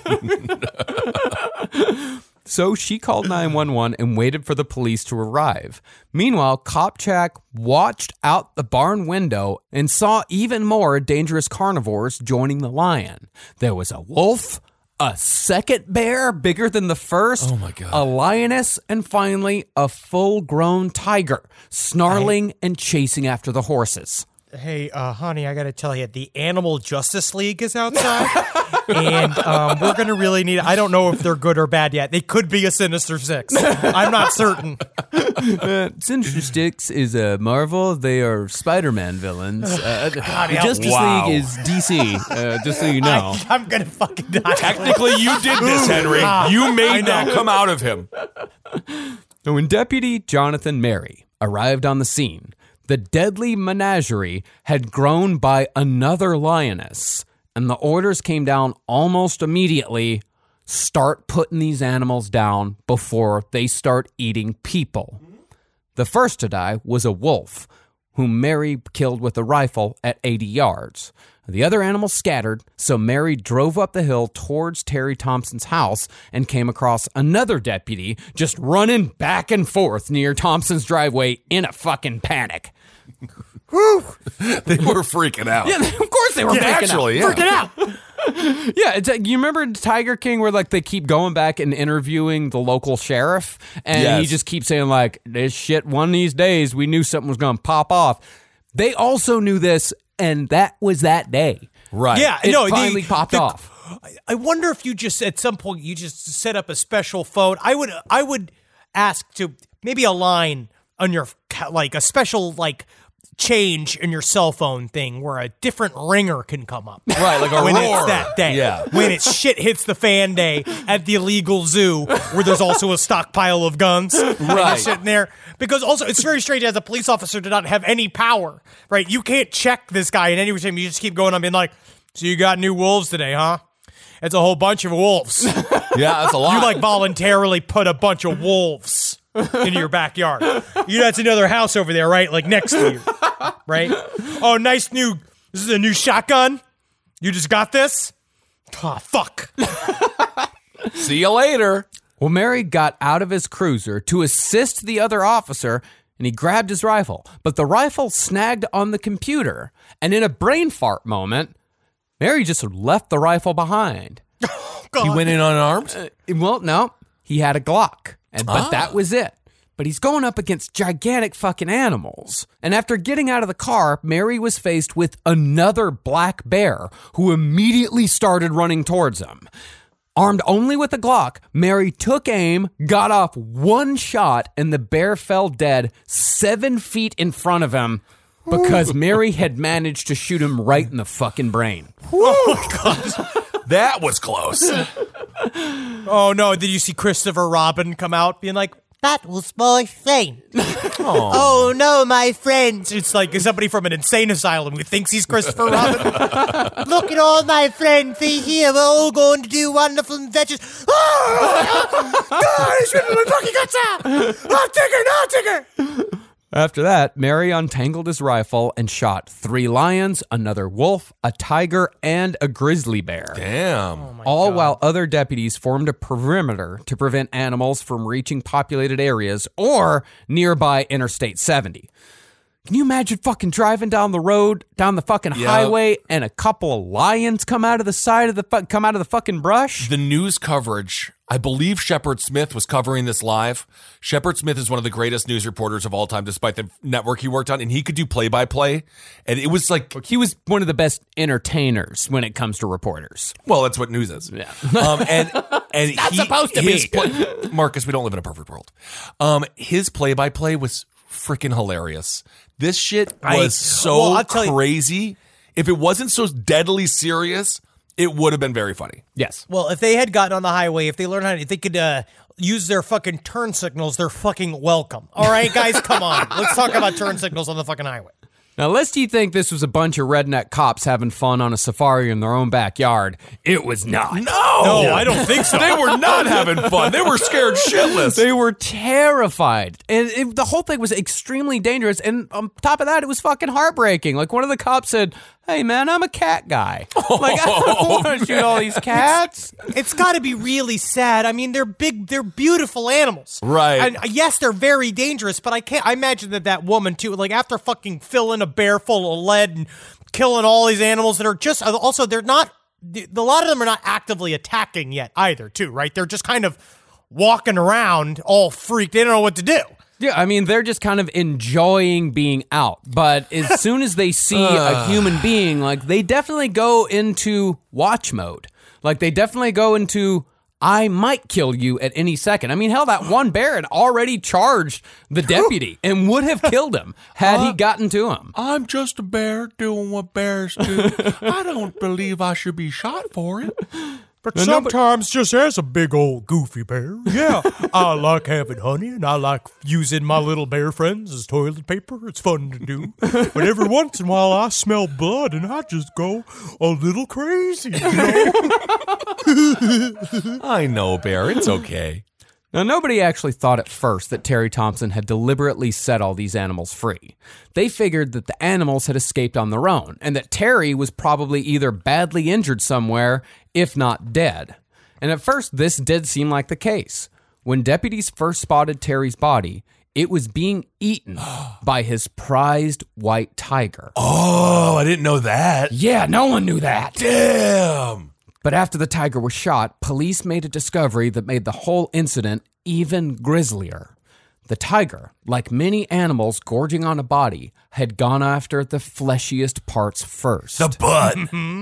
nooch." So she called nine one one and waited for the police to arrive. Meanwhile, Kopchak watched out the barn window and saw even more dangerous carnivores joining the lion. There was a wolf, a second bear bigger than the first, Oh my God. a lioness, and finally a full-grown tiger snarling and chasing after the horses. Hey, uh, honey, I got to tell you, the Animal Justice League is outside, and um, we're going to really need. I don't know if they're good or bad yet. They could be a Sinister Six. I'm not certain. Uh, Sinister Six is uh, Marvel. They are Spider-Man villains. Uh, the Justice Wow. League is D C, uh, just so you know. I, I'm going to fucking die. Technically, you did this, Henry. You made that come out of him. So when Deputy Jonathan Mary arrived on the scene, the deadly menagerie had grown by another lioness, and the orders came down almost immediately. Start putting these animals down before they start eating people. The first to die was a wolf, whom Mary killed with a rifle at eighty yards. The other animals scattered, so Mary drove up the hill towards Terry Thompson's house and came across another deputy just running back and forth near Thompson's driveway in a fucking panic. They were freaking out. Yeah, of course they were Yeah, freaking actually, out. yeah. Freaking out. Yeah, it's like, you remember Tiger King where like they keep going back and interviewing the local sheriff, and Yes. he just keeps saying like, this shit, one of these days we knew something was going to pop off. They also knew this, and that was that day. Right. Yeah, It no, the- finally popped the- off. I- I wonder if you just at some point you just set up a special phone. I would I would ask to maybe a line on your ca- like a special like change in your cell phone thing where a different ringer can come up. Right, like a when roar. it's that day. Yeah. When it's shit hits the fan day at the illegal zoo where there's also a stockpile of guns. And you're Right. sitting there. Because also it's very strange as a police officer to not have any power. Right? You can't check this guy in any time. You just keep going on being like, so you got new wolves today, huh? It's a whole bunch of wolves. Yeah, that's a lot. You like voluntarily put a bunch of wolves into your backyard. You know, that's another house over there, right? Like next to you, right? Oh, nice new. This is a new shotgun. You just got this. Oh, fuck. See you later. Well, Mary got out of his cruiser to assist the other officer, and he grabbed his rifle. But the rifle snagged on the computer, and in a brain fart moment, Mary just left the rifle behind. He went in unarmed? Uh, well, no, he had a Glock, and but Ah. that was it. But he's going up against gigantic fucking animals. And after getting out of the car, Mary was faced with another black bear who immediately started running towards him. Armed only with a Glock, Mary took aim, got off one shot, and the bear fell dead seven feet in front of him because Mary had managed to shoot him right in the fucking brain. That was close. Oh, no. Did you see Christopher Robin come out being like, that was my friend. Oh, no, my friend. It's like somebody from an insane asylum who thinks he's Christopher Robin. Look at all my friends. See here. We're all going to do wonderful adventures. Oh, God, he's ripping my fucking guts out. Oh, Tigger, no, Tigger. After that, Mary untangled his rifle and shot three lions, another wolf, a tiger, and a grizzly bear. Damn. All while other deputies formed a perimeter to prevent animals from reaching populated areas or nearby Interstate seventy. Can you imagine fucking driving down the road, down the fucking Yep. highway, and a couple of lions come out of the side of the fu- come out of the fucking brush? The news coverage, I believe Shepard Smith was covering this live. Shepard Smith is one of the greatest news reporters of all time, despite the network he worked on, and he could do play-by-play. And it was like, He was one of the best entertainers when it comes to reporters. well, that's what news is. Yeah. Um, and and not he, supposed to his be. play- Marcus, we don't live in a perfect world. Um, his play-by-play was freaking hilarious. This shit was I- so well, I'll tell you- crazy. If it wasn't so deadly serious, it would have been very funny. Yes. Well, if they had gotten on the highway, if they learned how to, if they could uh, use their fucking turn signals, they're fucking welcome. All right, guys, come on. Let's talk about turn signals on the fucking highway. Now, lest you think this was a bunch of redneck cops having fun on a safari in their own backyard, it was not. No, No, I don't think so. They were not having fun. They were scared shitless. They were terrified. And it, the whole thing was extremely dangerous. And on top of that, it was fucking heartbreaking. Like, one of the cops said, hey, man, I'm a cat guy. Like, I don't want to shoot all these cats. It's got to be really sad. I mean, they're big, they're beautiful animals. Right. And uh, yes, they're very dangerous, but I can't, I imagine that that woman too, like after fucking filling a bear full of lead and killing all these animals that are just, also, they're not, a lot of them are not actively attacking yet either too, right? They're just kind of walking around all freaked. They don't know what to do. Yeah, I mean, they're just kind of enjoying being out. But as soon as they see a human being, like, they definitely go into watch mode. Like, they definitely go into, I might kill you at any second. I mean, hell, that one bear had already charged the deputy and would have killed him had he gotten to him. I'm just a bear doing what bears do. I don't believe I should be shot for it. But No, no, but- sometimes just as a big old goofy bear, yeah, I like having honey and I like using my little bear friends as toilet paper. It's fun to do. But every once in a while I smell blood and I just go a little crazy, you know? I know, Bear. It's okay. Now, nobody actually thought at first that Terry Thompson had deliberately set all these animals free. They figured that the animals had escaped on their own, and that Terry was probably either badly injured somewhere, if not dead. And at first, this did seem like the case. When deputies first spotted Terry's body, it was being eaten by his prized white tiger. Oh, I didn't know that. Yeah, no one knew that. Damn. But after the tiger was shot, police made a discovery that made the whole incident even grislier. The tiger, like many animals gorging on a body, had gone after the fleshiest parts first. The butt.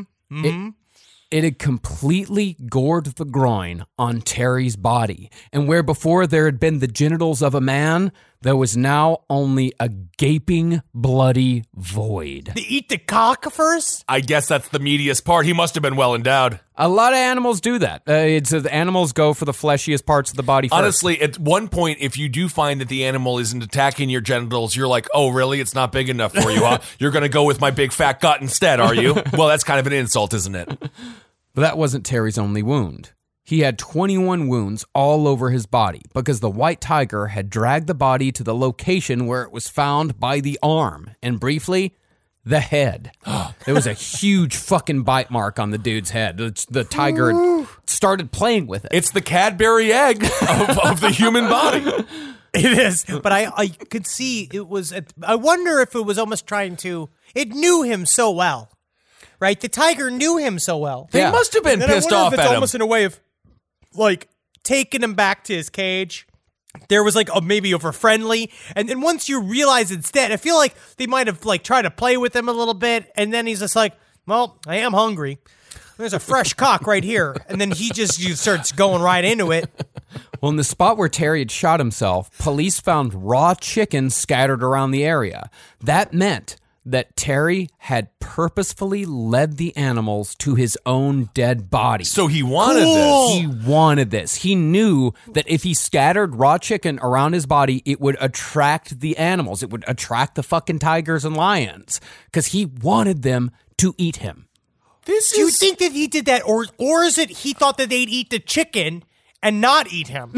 It, it had completely gored the groin on Terry's body, and where before there had been the genitals of a man, there was now only a gaping, bloody void. They eat the cock first? I guess that's the meatiest part. He must have been well endowed. A lot of animals do that. Uh, it's uh, the animals go for the fleshiest parts of the body first. Honestly, at one point, if you do find that the animal isn't attacking your genitals, you're like, oh, really? It's not big enough for you, huh? You're going to go with my big fat gut instead, are you? Well, that's kind of an insult, isn't it? But that wasn't Terry's only wound. He had twenty-one wounds all over his body because the white tiger had dragged the body to the location where it was found by the arm. And briefly, the head. There was a huge fucking bite mark on the dude's head. The, the tiger had started playing with it. It's the Cadbury egg of, of the human body. It is, but I, I could see it was, I wonder if it was almost trying to, it knew him so well, right? The tiger knew him so well. They Yeah. must have been And then I pissed wonder off if it's at him. almost in a way of, like, taking him back to his cage. There was like a maybe over friendly, and then once you realize it's dead, I feel like they might have like tried to play with him a little bit, and then he's just like, "Well, I am hungry. There's a fresh cock right here," and then he just you starts going right into it. Well, in the spot where Terry had shot himself, police found raw chicken scattered around the area. That meant that Terry had purposefully led the animals to his own dead body. So he wanted Cool. this. He wanted this. He knew that if he scattered raw chicken around his body, it would attract the animals. It would attract the fucking tigers and lions because he wanted them to eat him. This Do you is think that he did that, or or is it he thought that they'd eat the chicken and not eat him?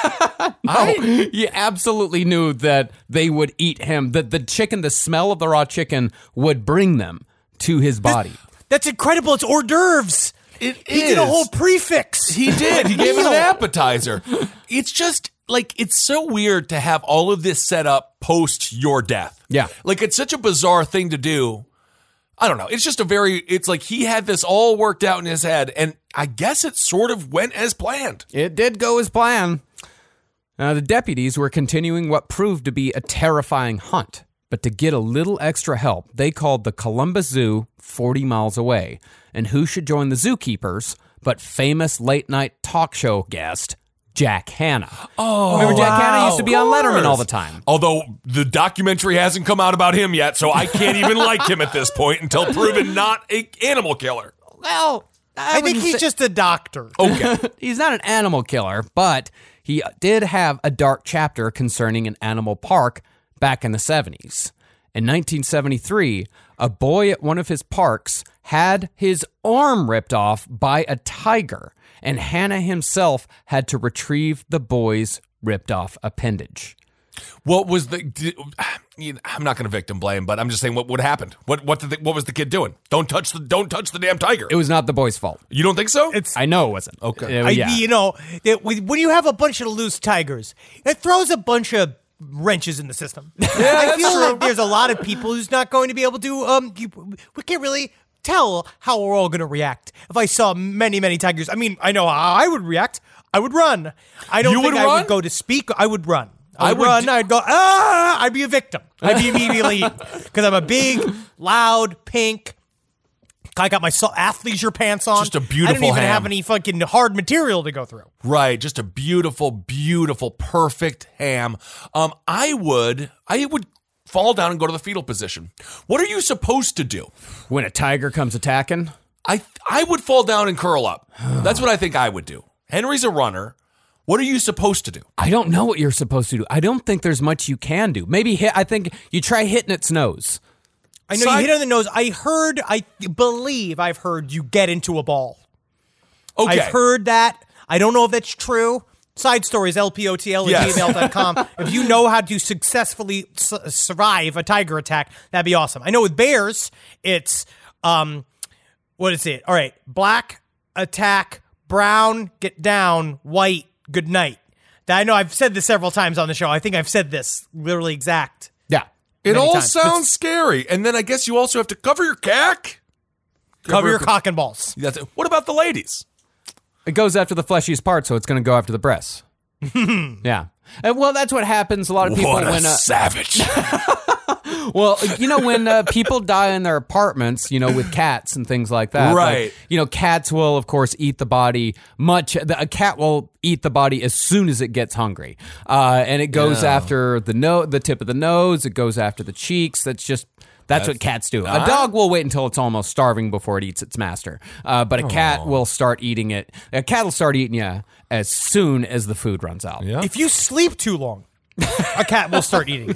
I, he absolutely knew that they would eat him. That the chicken, the smell of the raw chicken would bring them to his body. That's incredible. It's hors d'oeuvres. It He did a is. whole prefix. He did. He gave it an Meal. appetizer. It's just like, it's so weird to have all of this set up post your death. Yeah. Like, it's such a bizarre thing to do. I don't know. It's just a very, it's like he had this all worked out in his head, and I guess it sort of went as planned. It did go as planned. Now, the deputies were continuing what proved to be a terrifying hunt. But to get a little extra help, they called the Columbus Zoo forty miles away. And who should join the zookeepers but famous late-night talk show guest, Jack Hanna. Oh, Remember Jack Hanna used to be on of Letterman all course. the time. Although the documentary hasn't come out about him yet, so I can't even like him at this point until proven not a animal killer. Well, I, think wouldn't he's say- just a doctor. Okay. He's not an animal killer, but he did have a dark chapter concerning an animal park back in the seventies. In nineteen seventy-three, a boy at one of his parks had his arm ripped off by a tiger, and Hanna himself had to retrieve the boy's ripped off appendage. What was the? Did, I'm not going to victim blame, but I'm just saying what what happened. What what did the, what was the kid doing? Don't touch the don't touch the damn tiger. It was not the boy's fault. You don't think so? It's I know it wasn't. Okay. Uh, I, yeah. you know, it, when you have a bunch of loose tigers, it throws a bunch of wrenches in the system. I feel like there's a lot of people who's not going to be able to. Um, you, we can't really tell how we're all going to react. If I saw many, many tigers, I mean, I know how I would react. I would run. I don't You think would I run? would go to speak. I would run. I I would, would run. d- I'd go. Ah! I'd be a victim. I'd be immediately because I'm a big, loud, pink. I got my so- athleisure pants on. Just a I beautiful don't even ham. have any fucking hard material to go through. Right, just a beautiful, beautiful, perfect ham. Um, I would, I would fall down and go to the fetal position. What are you supposed to do? When a tiger comes attacking, I I would fall down and curl up. That's what I think I would do. Henry's a runner. What are you supposed to do? I don't know what you're supposed to do. I don't think there's much you can do. Maybe hit. I think you try hitting its nose. I know Side- you hit it on the nose. I heard, I believe I've heard you get into a ball. Okay. I've heard that. I don't know if that's true. Side stories, L P O T L at Yes. gmail dot com. If you know how to successfully su- survive a tiger attack, that'd be awesome. I know with bears, it's, um, what is it? All right. Black, attack, brown, get down, white, good night. I know I've said this several times on the show. I think I've said this literally exact. Yeah. It Many all times. sounds scary. And then I guess you also have to cover your cack. Cover your cock and balls. That's it. What about the ladies? It goes after the fleshiest part, so it's going to go after the breasts. Yeah. And, well, that's what happens. A lot of people What a when uh, savage. well, you know, when uh, people die in their apartments, you know, with cats and things like that. Right. Like, you know, cats will, of course, eat the body much. The, a cat will eat the body as soon as it gets hungry, uh, and it goes Yeah. after the no, the tip of the nose. It goes after the cheeks. That's just. That's, what cats do. A dog will wait until it's almost starving before it eats its master. Uh, but a cat will start eating it. A cat will start eating you as soon as the food runs out. Yeah. If you sleep too long, a cat will start eating.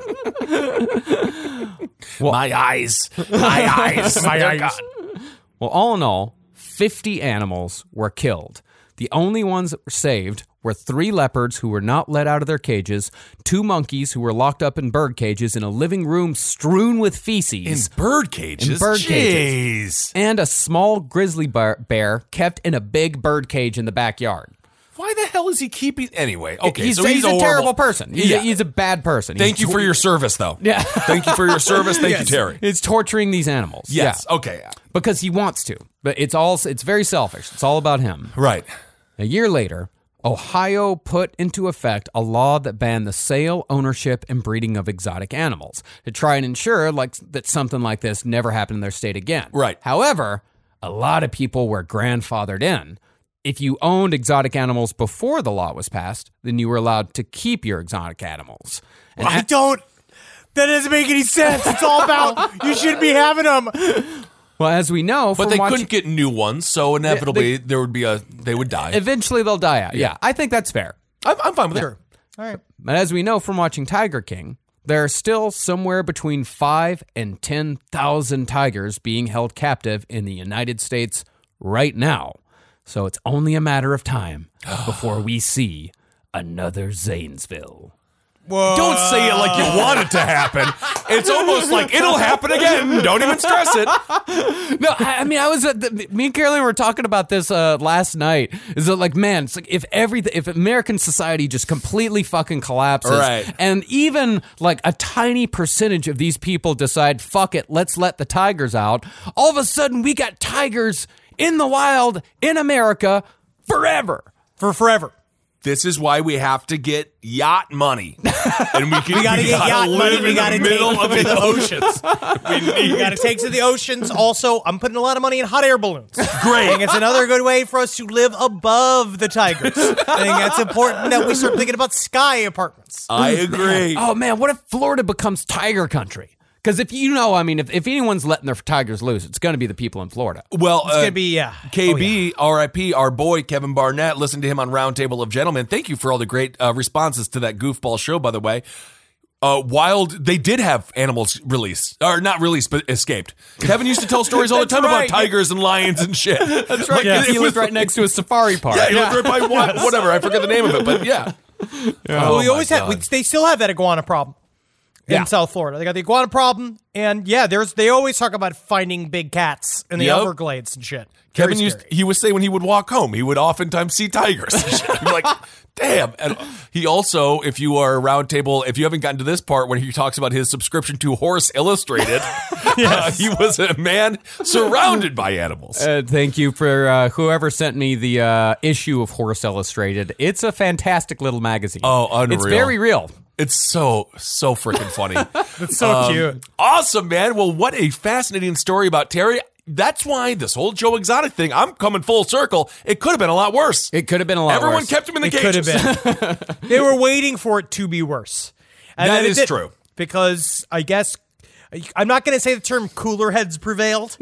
My eyes. My eyes. My Dear eyes. God. Well, all in all, fifty animals were killed. The only ones that were saved were three leopards who were not let out of their cages, two monkeys who were locked up in bird cages in a living room strewn with In feces, bird cages? In bird Jeez. cages. and a small grizzly bear, bear kept in a big bird cage in the backyard. Why the hell is he keeping... Anyway, okay, he's, so he's, he's a, horrible- terrible person. He's, Yeah. a, he's a bad person. Thank He's you for your service, though. Yeah. Thank you for your service. Thank you, Terry. It's torturing these animals. Yes. Yeah. Okay. Because he wants to. But it's all it's very selfish. It's all about him. Right. A year later, Ohio put into effect a law that banned the sale, ownership, and breeding of exotic animals to try and ensure like that something like this never happened in their state again. Right. However, a lot of people were grandfathered in. If you owned exotic animals before the law was passed, then you were allowed to keep your exotic animals. And I don't. That doesn't make any sense. It's all about you shouldn't be having them. well, as we know, But from they watching- couldn't get new ones, so inevitably there would be a... They would die. eventually they'll die out. Yeah, I think that's fair. I'm, I'm fine with Sure. that. All right. But as we know from watching Tiger King, there are still somewhere between five and ten thousand tigers being held captive in the United States right now. So it's only a matter of time before we see another Zanesville. Don't say it like you want it to happen. It's almost like it'll happen again. Don't even stress it. No, I, I mean, I was at the, me and Carolyn were talking about this uh, last night. Is that like, man, it's like if everything, if American society just completely fucking collapses, Right. and even like a tiny percentage of these people decide, fuck it, let's let the tigers out. All of a sudden, we got tigers in the wild in America forever. For forever. This is why we have to get yacht money. And we, can, We gotta get yacht live money. in We the gotta middle take of to the the ocean. oceans. We got to take to the oceans. Also, I'm putting a lot of money in hot air balloons. Great. I think it's another good way for us to live above the tigers. I think that's important that we start thinking about sky apartments. I agree. Oh man, what if Florida becomes tiger country? Because if you know, I mean, if, if anyone's letting their tigers loose, it's going to be the people in Florida. Well, It's uh, gonna be yeah. K B, Oh, yeah. R I P, our boy Kevin Barnett. Listen to him on Roundtable of Gentlemen. Thank you for all the great uh, responses to that goofball show, by the way. Uh, wild, they did have animals released, or not released, but escaped. Kevin used to tell stories all the time right. about tigers and lions and shit. That's Right, Yeah. he lived right next to a safari park. Yeah, he lived right by what, whatever. I forget the name of it, but yeah. Well, Oh we my always have. We, God. they still have that iguana problem in Yeah. South Florida. They got the iguana problem, and yeah, there's. They always talk about finding big cats in the Yep. Everglades and shit. Very Kevin used, scary. he would say when he would walk home, he would oftentimes see tigers. I'm like, damn. And he also, if you are round table, if you haven't gotten to this part when he talks about his subscription to Horse Illustrated, uh, he was a man surrounded by animals. Uh, thank you for uh, whoever sent me the uh, issue of Horse Illustrated. It's a fantastic little magazine. Oh, unreal. It's very real. It's so, so freaking funny. It's so cute. Awesome, man. Well, what a fascinating story about Terry. That's why this whole Joe Exotic thing, I'm coming full circle. It could have been a lot worse. It could have been a lot Everyone worse. kept him in the It could cages. have been. They were waiting for it to be worse. And That then it is didn't, true. Because I guess I'm not going to say the term cooler heads prevailed,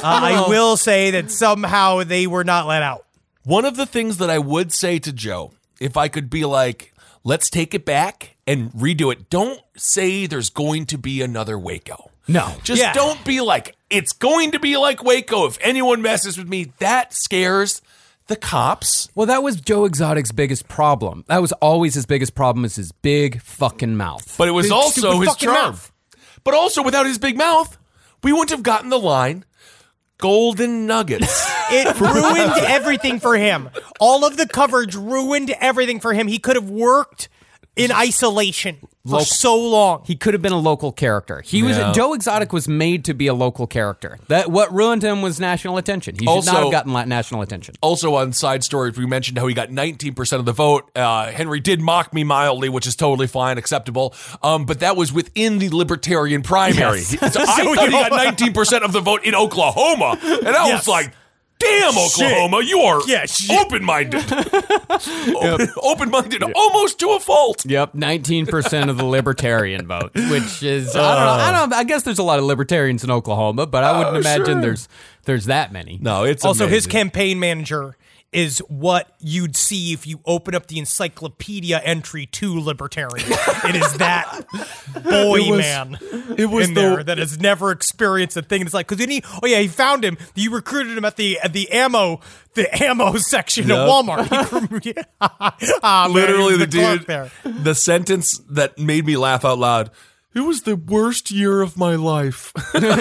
I will say that somehow they were not let out. One of the things that I would say to Joe, if I could be like, let's take it back and redo it. Don't say there's going to be another Waco. No. Just Yeah. don't be like, it's going to be like Waco. If anyone messes with me, that scares the cops. Well, that was Joe Exotic's biggest problem. That was always his biggest problem, is his big fucking mouth. But it was Big, also stupid his fucking charm. mouth. But also, without his big mouth, we wouldn't have gotten the line, golden nuggets. It ruined everything for him. All of the coverage ruined everything for him. He could have worked in isolation for Local- so long. He could have been a local character. He was Yeah. Joe Exotic was made to be a local character. That what ruined him was national attention. He should Also- not have gotten la- national attention. Also, on side stories, we mentioned how he got nineteen percent of the vote. Uh, Henry did mock me mildly, which is totally fine, acceptable. Um, but that was within the Libertarian primary. Yes. So I thought he got nineteen percent of the vote in Oklahoma. And I Yes. was like, damn, Oklahoma, you are Yeah, shit. open-minded. Open- Open-minded almost to a fault. Yep, nineteen percent of the libertarian vote, which is I don't know. I don't. I guess there's a lot of libertarians in Oklahoma, but I wouldn't Oh, imagine sure. there's there's that many. No, it's Also, his amazing. campaign manager is what you'd see if you open up the encyclopedia entry to libertarian. It is that boy It was- man it was in the- there that has never experienced a thing. And it's like, because he, oh yeah, he found him. You recruited him at the at the ammo the ammo section Yep. of Walmart. He- Ah, man, Literally, he the was clerk dude, there. the sentence that made me laugh out loud. It was the worst year of my life.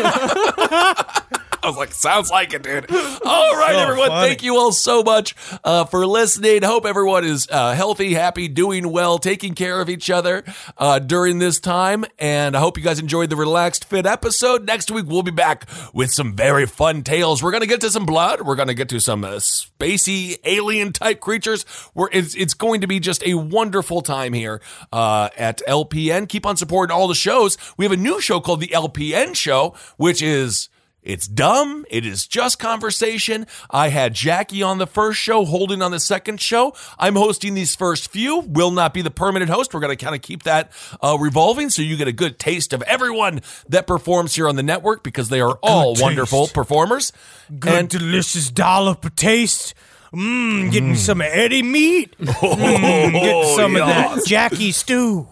I was like, sounds like it, dude. All right, So everyone. funny. Thank you all so much uh, for listening. Hope everyone is uh, healthy, happy, doing well, taking care of each other uh, during this time. And I hope you guys enjoyed the Relaxed Fit episode. Next week, we'll be back with some very fun tales. We're going to get to some blood. We're going to get to some uh, spacey alien type creatures. We're, it's, it's going to be just a wonderful time here uh, at L P N. Keep on supporting all the shows. We have a new show called the L P N Show, which is... It's dumb. It is just conversation. I had Jackie on the first show, Holden on the second show. I'm hosting these first few. Will not be the permanent host. We're going to kind of keep that uh, revolving so you get a good taste of everyone that performs here on the network because they are all taste. wonderful performers. Good, And delicious dollop of taste. Mmm, getting some Eddie meat. Mm, getting some of that Jackie stew.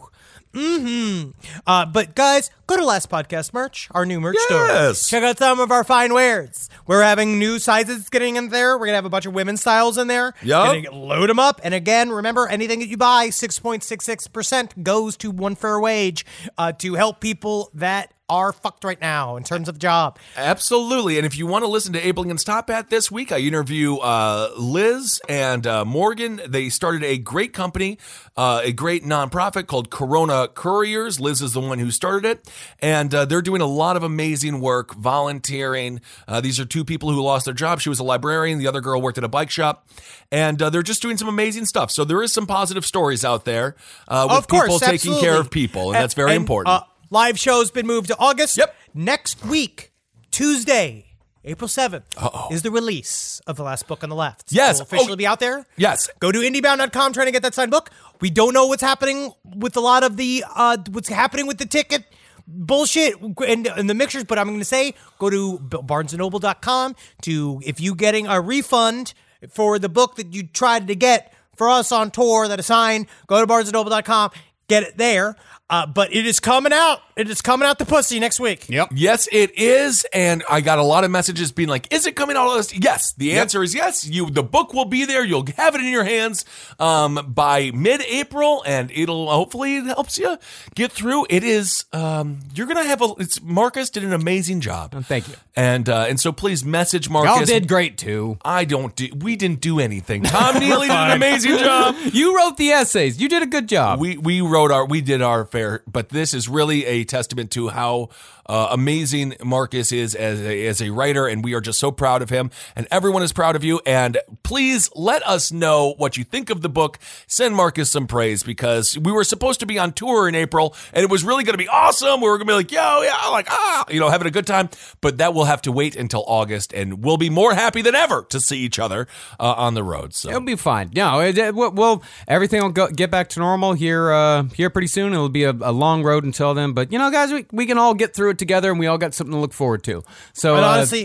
Mm-hmm. Uh, but guys, go to Last Podcast merch, our new merch Yes. store. Check out some of our fine wares. We're having new sizes getting in there. We're gonna have a bunch of women's styles in there. Yup. Gonna load them up. And again, remember, anything that you buy, six point six six percent goes to One Fair Wage uh, to help people that are fucked right now in terms of job. Absolutely. And if you want to listen to Ablingen's Top Hat this week, I interview uh, Liz and uh, Morgan. They started a great company, uh, a great nonprofit called Corona Couriers. Liz is the one who started it. And uh, they're doing a lot of amazing work, volunteering. Uh, these are two people who lost their job. She was a librarian. The other girl worked at a bike shop. And uh, they're just doing some amazing stuff. So there is some positive stories out there uh, with Of course, people taking absolutely. care of people. And, that's very and, important. Uh, live show's been moved to August. Yep. Next week, Tuesday, April seventh, is the release of The Last Book on the Left. Yes. It will officially Oh, be out there. yes. Go to indiebound dot com trying to get that signed book. We don't know what's happening with a lot of the, uh, what's happening with the ticket bullshit and, and the mixtures, but I'm going to say go to barnes and noble dot com to, if you getting a refund for the book that you tried to get for us on tour that is signed, go to barnes and noble dot com, get it there. Uh, but it is coming out. It is coming out the pussy next week. Yep. Yes, it is, and I got a lot of messages being like, "Is it coming out of this?" Yes, the answer is yes. You, the book will be there. You'll have it in your hands um, by mid-April, and it'll hopefully it helps you get through. It is. Um, you're gonna have a. It's Marcus did an amazing job. Thank you. And uh, and so please message Marcus. Y'all did great too. I don't do. We didn't do anything. Tom Neely did an amazing job. You wrote the essays. You did a good job. We we wrote our we did our fair, but this is really a testament to how uh, amazing Marcus is as a, as a writer, and we are just so proud of him. And everyone is proud of you. And please let us know what you think of the book. Send Marcus some praise because we were supposed to be on tour in April, and it was really going to be awesome. We were going to be like, yo, yeah, like ah, you know, having a good time. But that will have to wait until August, and we'll be more happy than ever to see each other uh, on the road. So. It'll be fine. No, it, it, we'll- we'll everything will go, get back to normal here uh, here pretty soon. It'll be a, a long road until then, but you know, guys, we, we can all get through it together, and we all got something to look forward to. So, And uh, honestly,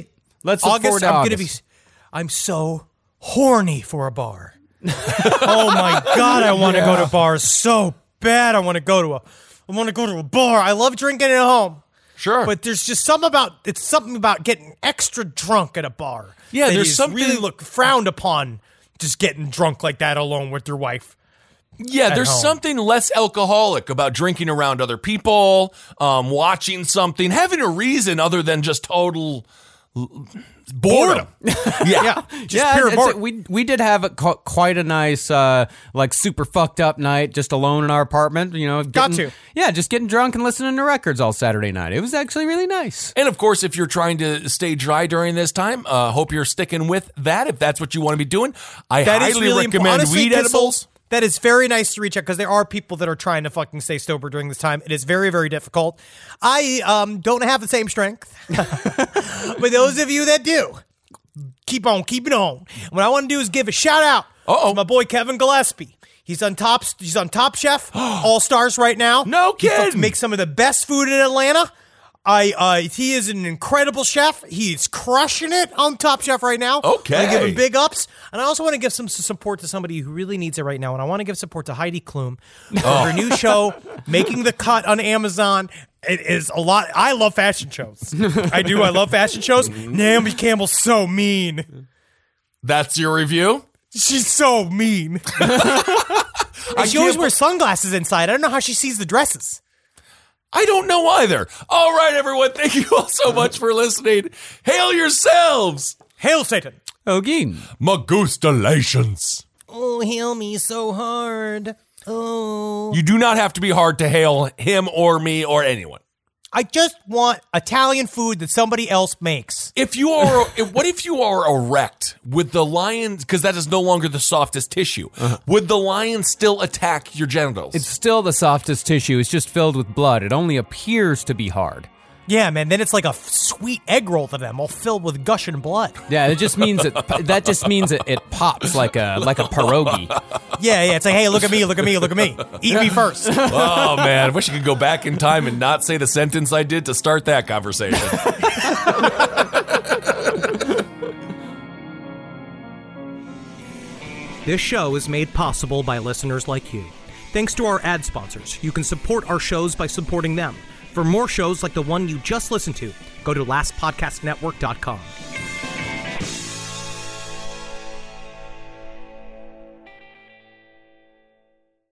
Let's look forward August, to I'm August. gonna be. I'm so horny for a bar. Oh my god, I want to Yeah. go to bars so bad. I want to go to a. I want to go to a bar. I love drinking at home. Sure. But there's just something about it's something about getting extra drunk at a bar. Yeah, that there's is something- really look frowned upon. Just getting drunk like that alone with your wife. Yeah, at there's home. something less alcoholic about drinking around other people, um, watching something, having a reason other than just total l- boredom. yeah. Yeah, just yeah, pure it's- boredom. we we did have a, qu- quite a nice, uh, like super fucked up night, just alone in our apartment. You know, Got getting- to. yeah, just getting drunk and listening to records all Saturday night. It was actually really nice. And of course, if you're trying to stay dry during this time, uh, hope you're sticking with that. If that's what you want to be doing, I That is highly really recommend honestly, weed Kissel, edibles. That is very nice to reach out because there are people that are trying to fucking stay sober during this time. It is very, very difficult. I um, don't have the same strength, but those of you that do, keep on keeping on. What I want to do is give a shout out Uh-oh. to my boy Kevin Gillespie. He's on top. He's on Top Chef All Stars right now. No He fucking kidding. makes some of the best food in Atlanta. I uh, he is an incredible chef. He's crushing it on Top Chef right now. Okay. I give him big ups, and I also want to give some support to somebody who really needs it right now. And I want to give support to Heidi Klum for Oh. her new show, Making the Cut on Amazon. It is a lot. I love fashion shows. I do. I love fashion shows. Naomi Campbell's so mean. That's your review? She's so mean. And she always can't- wears sunglasses inside. I don't know how she sees the dresses. I don't know either. All right, everyone. Thank you all so much for listening. Hail yourselves. Hail Satan. Ogeen. Magustalations. Oh, hail me so hard. Oh. You do not have to be hard to hail him or me or anyone. I just want Italian food that somebody else makes. If you are, what if you are erect? Would the lion, because that is no longer the softest tissue, would the lion still attack your genitals? It's still the softest tissue. It's just filled with blood. It only appears to be hard. Yeah, man. Then it's like a f- sweet egg roll to them, all filled with gushing blood. Yeah, it just means it. That just means it, it pops like a like a pierogi. Yeah, yeah. It's like, hey, look at me, look at me, look at me. Eat me first. Oh man, I wish I could go back in time and not say the sentence I did to start that conversation. This show is made possible by listeners like you. Thanks to our ad sponsors, you can support our shows by supporting them. For more shows like the one you just listened to, go to last podcast network dot com.